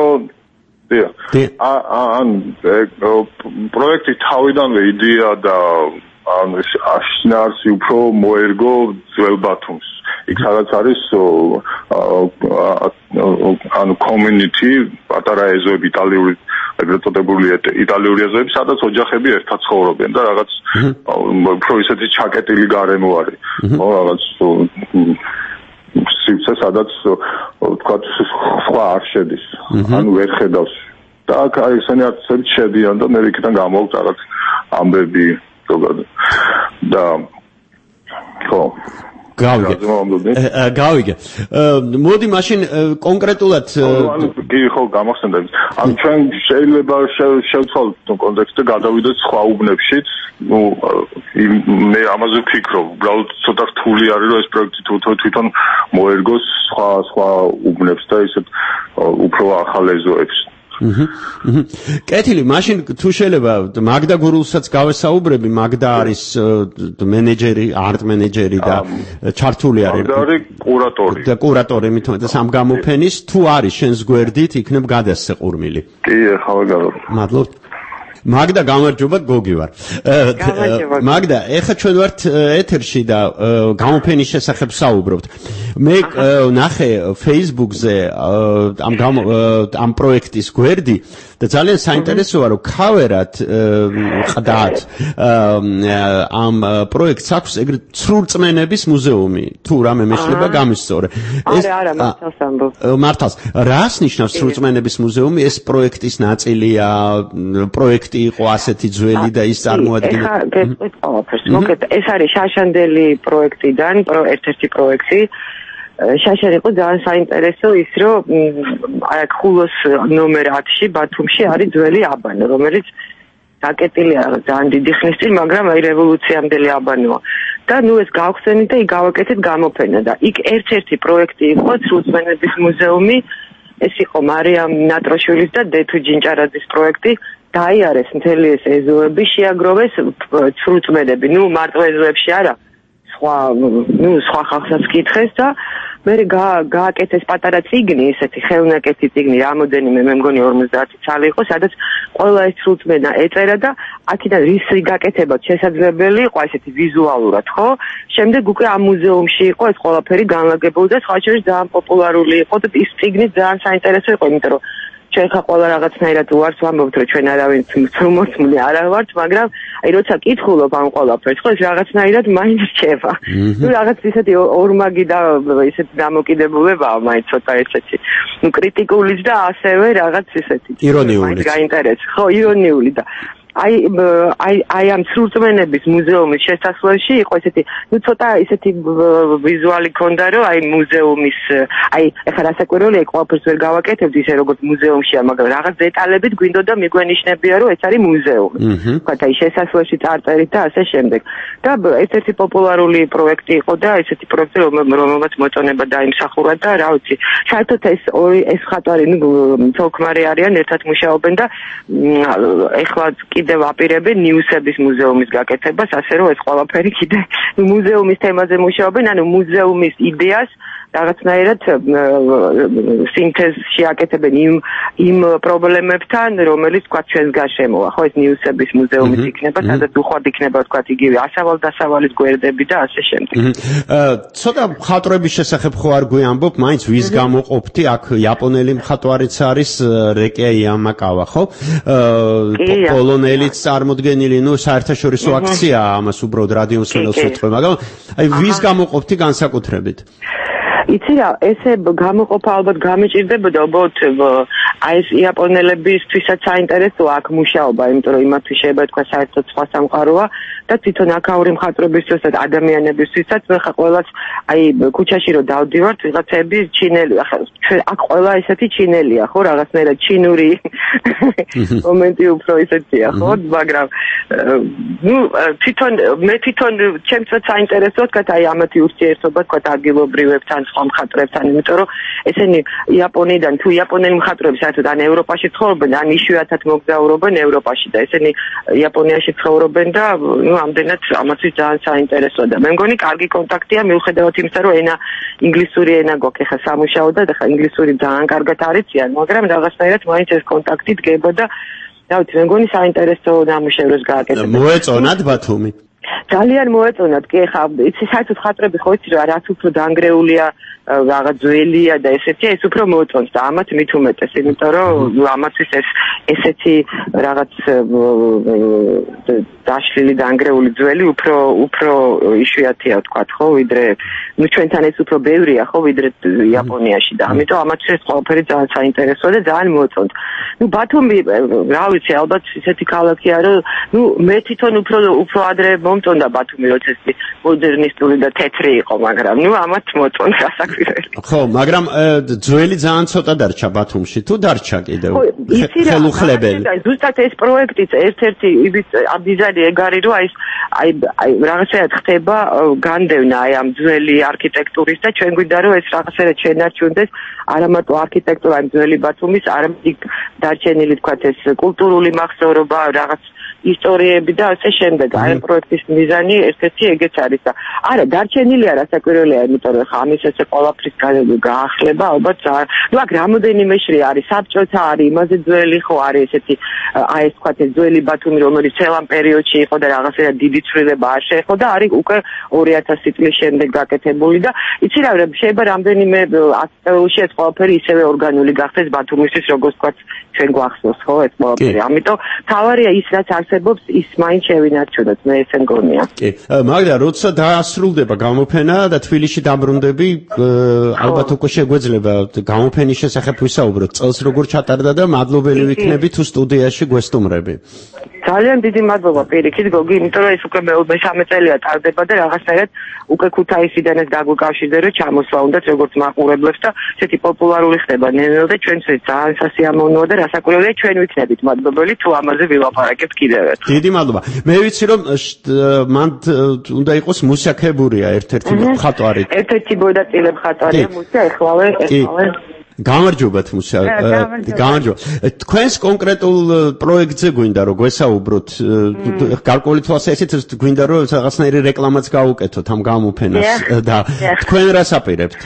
ან პროექტი თავიდანვე იდეა და შინაარსი უფრო მოერგო ძველ ბათუმს. იქ სადაც არის ანუ community, პატარა ეზოები, იტალიური, ეგრეთ წოდებული იტალიური ეზოები, სადაც ოჯახები ერთად ცხოვრობენ და რაღაც უფრო ისეთი ჩაკეტილი გარემო არის. რაღაც სივრცე, სადაც ვთქვათ, სხვა არ შედის, ანუ ვერ ხედავს. და აქ ესენი არტისტები შედიან და მე იქიდან გამოვთ რაღაც ამბები ზოგადად. და ხო. გავიგე. მოდი მაშინ კონკრეტულად კი ხო გამახსენდა. ან ჩვენ შეიძლება შევცვალოთ კონტექსტი და გადავიდეთ სხვა უბნებშიც. ნუ მე ამაზე ვფიქრობ, უბრალოდ ცოტა რთული არის, რომ ეს პროექტი თვითონ მოერგოს სხვა უბნებს და ისეთ უფრო ახალ ეზოებს. კეთილი, მაშინ თუ შეიძლება მაგდა გურულსაც გავესაუბრები, მაგდა არის მენეჯერი, არტ მენეჯერი და ჩართული არის. მაგდა არის კურატორი. და კურატორი მithometes ამ გამოფენის, თუ არის შენს გვერდით, იქნებ გადასცე ყურმილი. კი, ახლა გავიგე. მადლობთ. მაგდა გამარჯობა, გოგი ვარ. მაგდა, ეხლა ჩვენ ვართ ეთერში და გამოფენის შესახებ საუბრობთ. მე ნახე Facebook-ზე ამ პროექტის გვერდი და ძალიან საინტერესოა, რომ ქავერად ყდათ ამ პროექტს აქვს ეგრეთ სრულწმენების მუზეუმი. თუ რამე მეშლება გამისწორე. არა, მართალს ამბობ. მართალს. რას ნიშნავს სრულწმენების მუზეუმი? ეს პროექტის ნაწილია, პროექტი იყო ასეთი ძველი და ის წარმოადგენდა. ეხლა გეტყვით ყველაფერს. მოგეთ, ეს არის შაშანდელი პროექტიდან, ერთ-ერთი პროექტი. შაშან იყო ძალიან საინტერესო ის, რომ აი აქ ხულოს ნომერ 10-ში ბათუმში არის ძველი აბანო, რომელიც დაკეტილია ძალიან დიდი ხნის წინ, მაგრამ აი რევოლუციამდელი აბანოა. და ნუ ეს გავხსენით და იქ გავაკეთეთ გამოფენა და იქ ერთ-ერთი პროექტი იყო სრულწმენების მუზეუმი. ეს იყო მარიამ ნატროშვილის და დეთუ ჯინჭარაძის პროექტი. დაიარეს მთელი ეს ეზოები, შეაგროვეს სრულწმენები. ნუ მარტო ეზოებში არა, სხვა ხალხსაც კითხეს და მე გააკეთეს პატარა წიგნი, ესეთი ხელნაკეთი წიგნი, რამოდენიმე, მე მგონი 50 ცალი იყო, სადაც ყველა ეს სრულწმენა ეწერა და აქედან რისი გაკეთებაც შესაძლებელი იყო, ესეთი ვიზუალურად, ხო? შემდეგ უკვე ამ მუზეუმში იყო ეს ყველაფერი განლაგებული და სხვა შორის ძალიან პოპულარული იყო და ის წიგნი ძალიან საინტერესო იყო, იმიტომ რომ ჩვენ ხა ყველა რაღაცნაირად უარს ვამბობთ, რომ ჩვენ არავინ მოცმული არ ვართ, მაგრამ აი როცა კითხულობ ამ ყველაფერს, ხო ეს რაღაცნაირად მაინც რჩება. ნუ რაღაც ისეთი ორმაგი და ისეთი დამოკიდებულებაა მაინც ცოტა ესეთი. ნუ კრიტიკულიც და ასევე რაღაც ისეთი. ირონიულიც. გაინტერესებს. ხო, ირონიული და აი ამ სრულწმენების მუზეუმის შესასვლელში იყო ესეთი, ცოტა ისეთი ვიზუალი ქონდა, რომ აი მუზეუმის, ეხლა რასაკვირველია, ყველაფერს ვერ გავაკეთებთ ისე როგორც მუზეუმშია, მაგრამ რაღაც დეტალებით გვინდოდა მიგვენიშნებია, რომ ეს არის მუზეუმი. ვთქვათ, აი შესასვლელში წარწერით და ასე შემდეგ. და ერთ-ერთი პოპულარული პროექტი იყო და ესეთი პროექტი, რომელმაც მოწონება დაიმსახურა და რა ვიცი, საერთოდ ეს ხატვარი, თოლქმარი არიან, ერთად მუშაობენ და ეხლა კიდევ აპირებენ ნიუსების მუზეუმის გაკეთებას, ასე რომ ეს ყველაფერი კიდე მუზეუმის თემაზე მუშაობენ, ანუ მუზეუმის იდეას რაღაცნაირად სინთეზში აკეთებენ იმ პრობლემებთან, რომელიც თქვა ჩვენს გარშემოა, ხო, ეს ნიუსების მუზეუმიც იქნება, სადაც უხვად იქნება თქვა იგივე ასავალ-დასავალის გვერდები და ასე შემდეგ. ცოტა მხატვრების შესახებ ხო არ გვიამბობ, მაინც ვის გამოყოფთი, აქ იაპონელი მხატვარიც არის რეკია იამაკავა, ხო? პოლონელიც წარმოდგენილი, საერთაშორისო აქციაა, ამას უბრალოდ რადიო მსმენელს ვეთქვი, მაგრამ აი ვის გამოყოფთი განსაკუთრებით? იცი რა, ესე გამოყოფა ალბათ გამიჭირდებოდა, უბრალოდ აი ეს იაპონელებისთვისაც საინტერესოა აქ მუშაობა, იმიტომ რომ იმათთვის შეიძლება თქვა საერთოდ სხვა სამყაროა და თვითონ აქაური მხატვრებისთვისაც და ადამიანებისთვისაც მე ხა ყველას აი ქუჩაში რომ დავდივართ, ვიღაცები ჩინელი, ახლა აქ ყველა ესეთი ჩინელია, ხო, რაღაცნაირად ჩინური მომენტი უფრო ისეთია, ხო, მაგრამ თვითონ ჩემსაც საინტერესოა თქვა აი ამათი ურთიერთობა თქვა ადგილობრივებთან, სხვა მხატვრებთან, იმიტომ რომ ესენი იაპონიიდან თუ იაპონელი მხატვრები საერთოდ ან ევროპაში ცხოვრობენ, ან იშვიათად მოგზაურობენ ევროპაში და ესენი იაპონიაში ცხოვრობენ და ამდენად ამათთვის ძალიან საინტერესოა და მე მგონი კარგი კონტაქტია მიუხედავად იმისა, რომ ინგლისური ენა გვაქვს ახლა სამუშაო და ახლა ინგლისური ძალიან კარგად არიციან, მაგრამ რაღაცნაირად მაინც ეს კონტაქტი დგება და რა ვიცი, მე მგონი საინტერესო ნამუშევრებს გააკეთებენ. მოეწონათ ბათუმი? ძალიან მოეწონათ, კი ახლა იცი საერთოდ ხატრები ხო იცი რა, რაც უფრო დაანგრეულია, რაღაც ძველია და ესეთია, ეს უფრო მოწონს და ამათ მით უმეტეს, იმიტომ რომ ამათთვის ესეთი რაღაც დაშლილი დაანგრეული ძველი უფრო იშვიათია ვთქვათ, ხო, ვიდრე ჩვენთან ეს უფრო ბევრია, ხო, ვიდრე იაპონიაში და ამიტომ ამათთვის ეს ყველაფერი ძალიან საინტერესოა და ძალიან მოწონთ. ბათუმი, რა ვიცი, ალბათ ისეთი ქალაქია, რომ მე თვითონ უფრო ადრე მომწონდა ბათუმი, როცა ეს მოდერნისტული და თეთრი იყო, მაგრამ ამათ მოწონს რასაკვირველი. ხო, მაგრამ ძველი ძალიან ცოტა დარჩა ბათუმში, თუ დარჩა კიდევ? ხელუხლებელი. ზუსტად ეს პროექტიც ერთ-ერთი დიზაინი ეგ არის, რომ აი რაღაცაა ხდება განდევნა აი ამ ძველი არქიტექტურის და ჩვენ გვინდა რომ ეს რაღაცაა შენარჩუნდეს არა მარტო არქიტექტურა იმ ძველი ბათუმის, არამედ დარჩენილი თქვათ ეს კულტურული მახსოვრობა, რაღაც ისტორიები და ასე შემდეგ. აი ამ პროექტის მიზანი ერთ-ერთი ეგეც არის და არა დარჩენილია რასაკვირველია, იმიტომ რომ ხა ამის ესე ყველაფრის გაახლება ალბათ აქ რამოდენიმე შრი არის, საბჭოთა არის, იმაზე ძველი ხო არის ესეთი აი ეს თქვათ ეს ძველი ბათუმი, რომელიც ცელამ პერიოდში იყო და რაღაცა დიდი ცვლილება არ შეეხო და არის უკვე 2000 წლის შემდეგ გაკეთებული და იცი რა, შეიძლება რამდენიმე ათწლეულში ეს ყველაფერი ისევე ორგანული გახდეს ბათუმისთვის, როგორც თქვათ ჩვენ გვახსოვს, ხო, ეს ყველაფერი. ამიტომ თავარია ის რაც არსებობს, ის მაინც შევინარჩუნოთ, მე ესე მგონია. კი, მაგდა როცა დაასრულდება გამოფენა და თბილისში დაბრუნდები, ალბათ უკვე შეგვეძლება გამოფენის შესახებ ვისაუბროთ. წელს როგორ ჩატარდა და მადლობელი ვიქნები თუ სტუდიაში გვესტუმრები. ძალიან დიდი მადლობა პირიქით გოგი, იმიტომ რომ ეს უკვე მე-13 წელია ტარდება და რაღაცნაირად უკვე ქუთაისიდან ეს დაგვიკავშირდა რომ ჩამოსვლა უნდათ როგორც მაყურებლებს და ესეთი პოპულარული ხდება ნელ-ნელა და ჩვენთვის ძალიან სასიამოვნოა და რასაკვირველია ჩვენ ვიქნებით მადლობელი თუ ამაზე ვილაპარაკებთ კიდევ ერთხელ. დიდი მადლობა. მე ვიცი რომ მან უნდა იყოს მუსია ქებურია ერთ-ერთი მხატვარი. ერთ-ერთი მოედაწილე მხატვარია მუსია ეხლავე. გამარჯობათ მუსია. გამარჯობა. თქვენს კონკრეტულ პროექტზე გვინდა რომ გვესაუბროთ, გარკვეული თვალსაზრისით გვინდა რომ რაღაცნაირი რეკლამაც გაუკეთოთ ამ გამოფენას და თქვენ რას აპირებთ?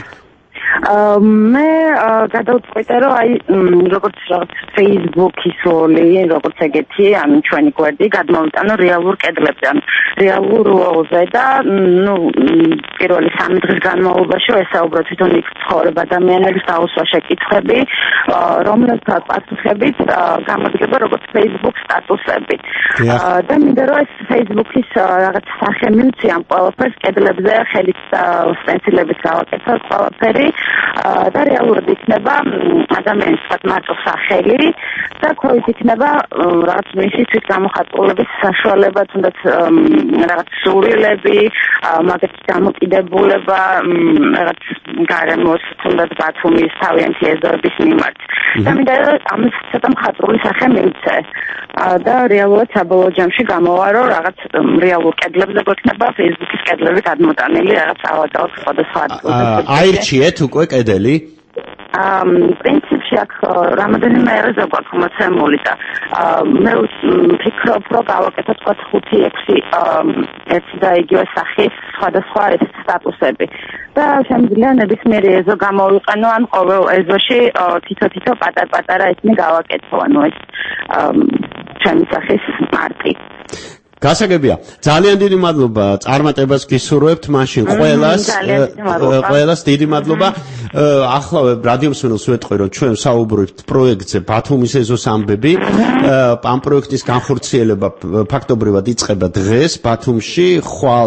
მე გადავწყვიტე რომ აი როგორც Facebook-ის როლი, როგორც ეგეთი, ანუ ჩვენი გვერდი გადმოვიტანო რეალურ კედლებზე, ანუ რეალურ როლზე და პირველი 3 დღის განმავლობაში ესაუბრა თვითონ იქ ცხოვრება ადამიანების დაუსვა შეკითხვები, რომლებსაც პასუხებით გამოდგება როგორც Facebook სტატუსები. და მინდა რომ ეს Facebook-ის რაღაც სახე მივცი ამ ყველაფერს კედლებზე ხელით სტენსილებით გავაკეთოთ ყველაფერი. და რეალურად იქნება ადამიანის მარტო სახელი და ქვევით იქნება რაღაც მისი თვით გამოხატულების საშუალება, თუნდაც რაღაც სურვილები, მაგათი დამოკიდებულება, რაღაც გარემოს, თუნდაც ბათუმის თავიანთი ეზოების მიმართ. და მინდა ამის ცოტა მხატვრული სახე მივცე და რეალურად საბოლოო ჯამში გამოვა, რომ რაღაც რეალურ კედლებზე გვექნება Facebook-ის კედლები გადმოტანილი რაღაც ავატარს სხვადასხვა ადგილზე. აირჩიეთ უკვე კედელი? პრინციპში აქ რამოდენიმე ერაზა გვაქვს მოცემული და მე ვფიქრობ, რომ გავაკეთოთ 5-6 ერთი და იგივე სახის სხვადასხვა სტატუსები. და შემიძლია ნებისმიერი ეზო გამოვიყენო, ან ყოველ ეზოში თითო პატარ-პატარა ისინი გავაკეთო, ანუ ეს ჩემი სახის მარტი. გასაგებია. ძალიან დიდი მადლობა წარმატებას გისურვებთ მაშინ ყველას დიდი მადლობა. ახლა რადიო მსმენელს ვეტყვი, რომ ჩვენ საუბრობთ პროექტზე ბათუმის ეზოს ამბები. ამ პროექტის განხორციელება ფაქტობრივად იწყება დღეს ბათუმში, ხვალ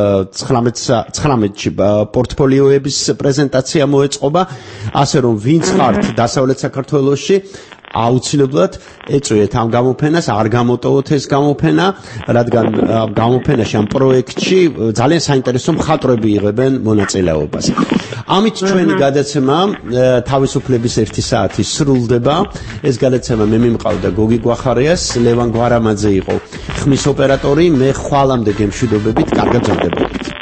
19-ში პორტფოლიოების პრეზენტაცია მოეწყობა, ასე რომ ვინც ხართ დასავლეთ საქართველოში აუცილებლად ეწვიეთ ამ გამოფენას, არ გამოტოვოთ ეს გამოფენა, რადგან გამოფენაში ამ პროექტში ძალიან საინტერესო მხატვრები იღებენ მონაწილეობას. ამით ჩვენი გადაცემა თავისუფლების 1 საათი სრულდება. ეს გადაცემა მე მიმყავდა გოგი გვახარიას, ლევან გვარამაძე იყო ხმის ოპერატორი, მე ხვალამდე გემშვიდობებით, კარგად გრძელდებოდეთ.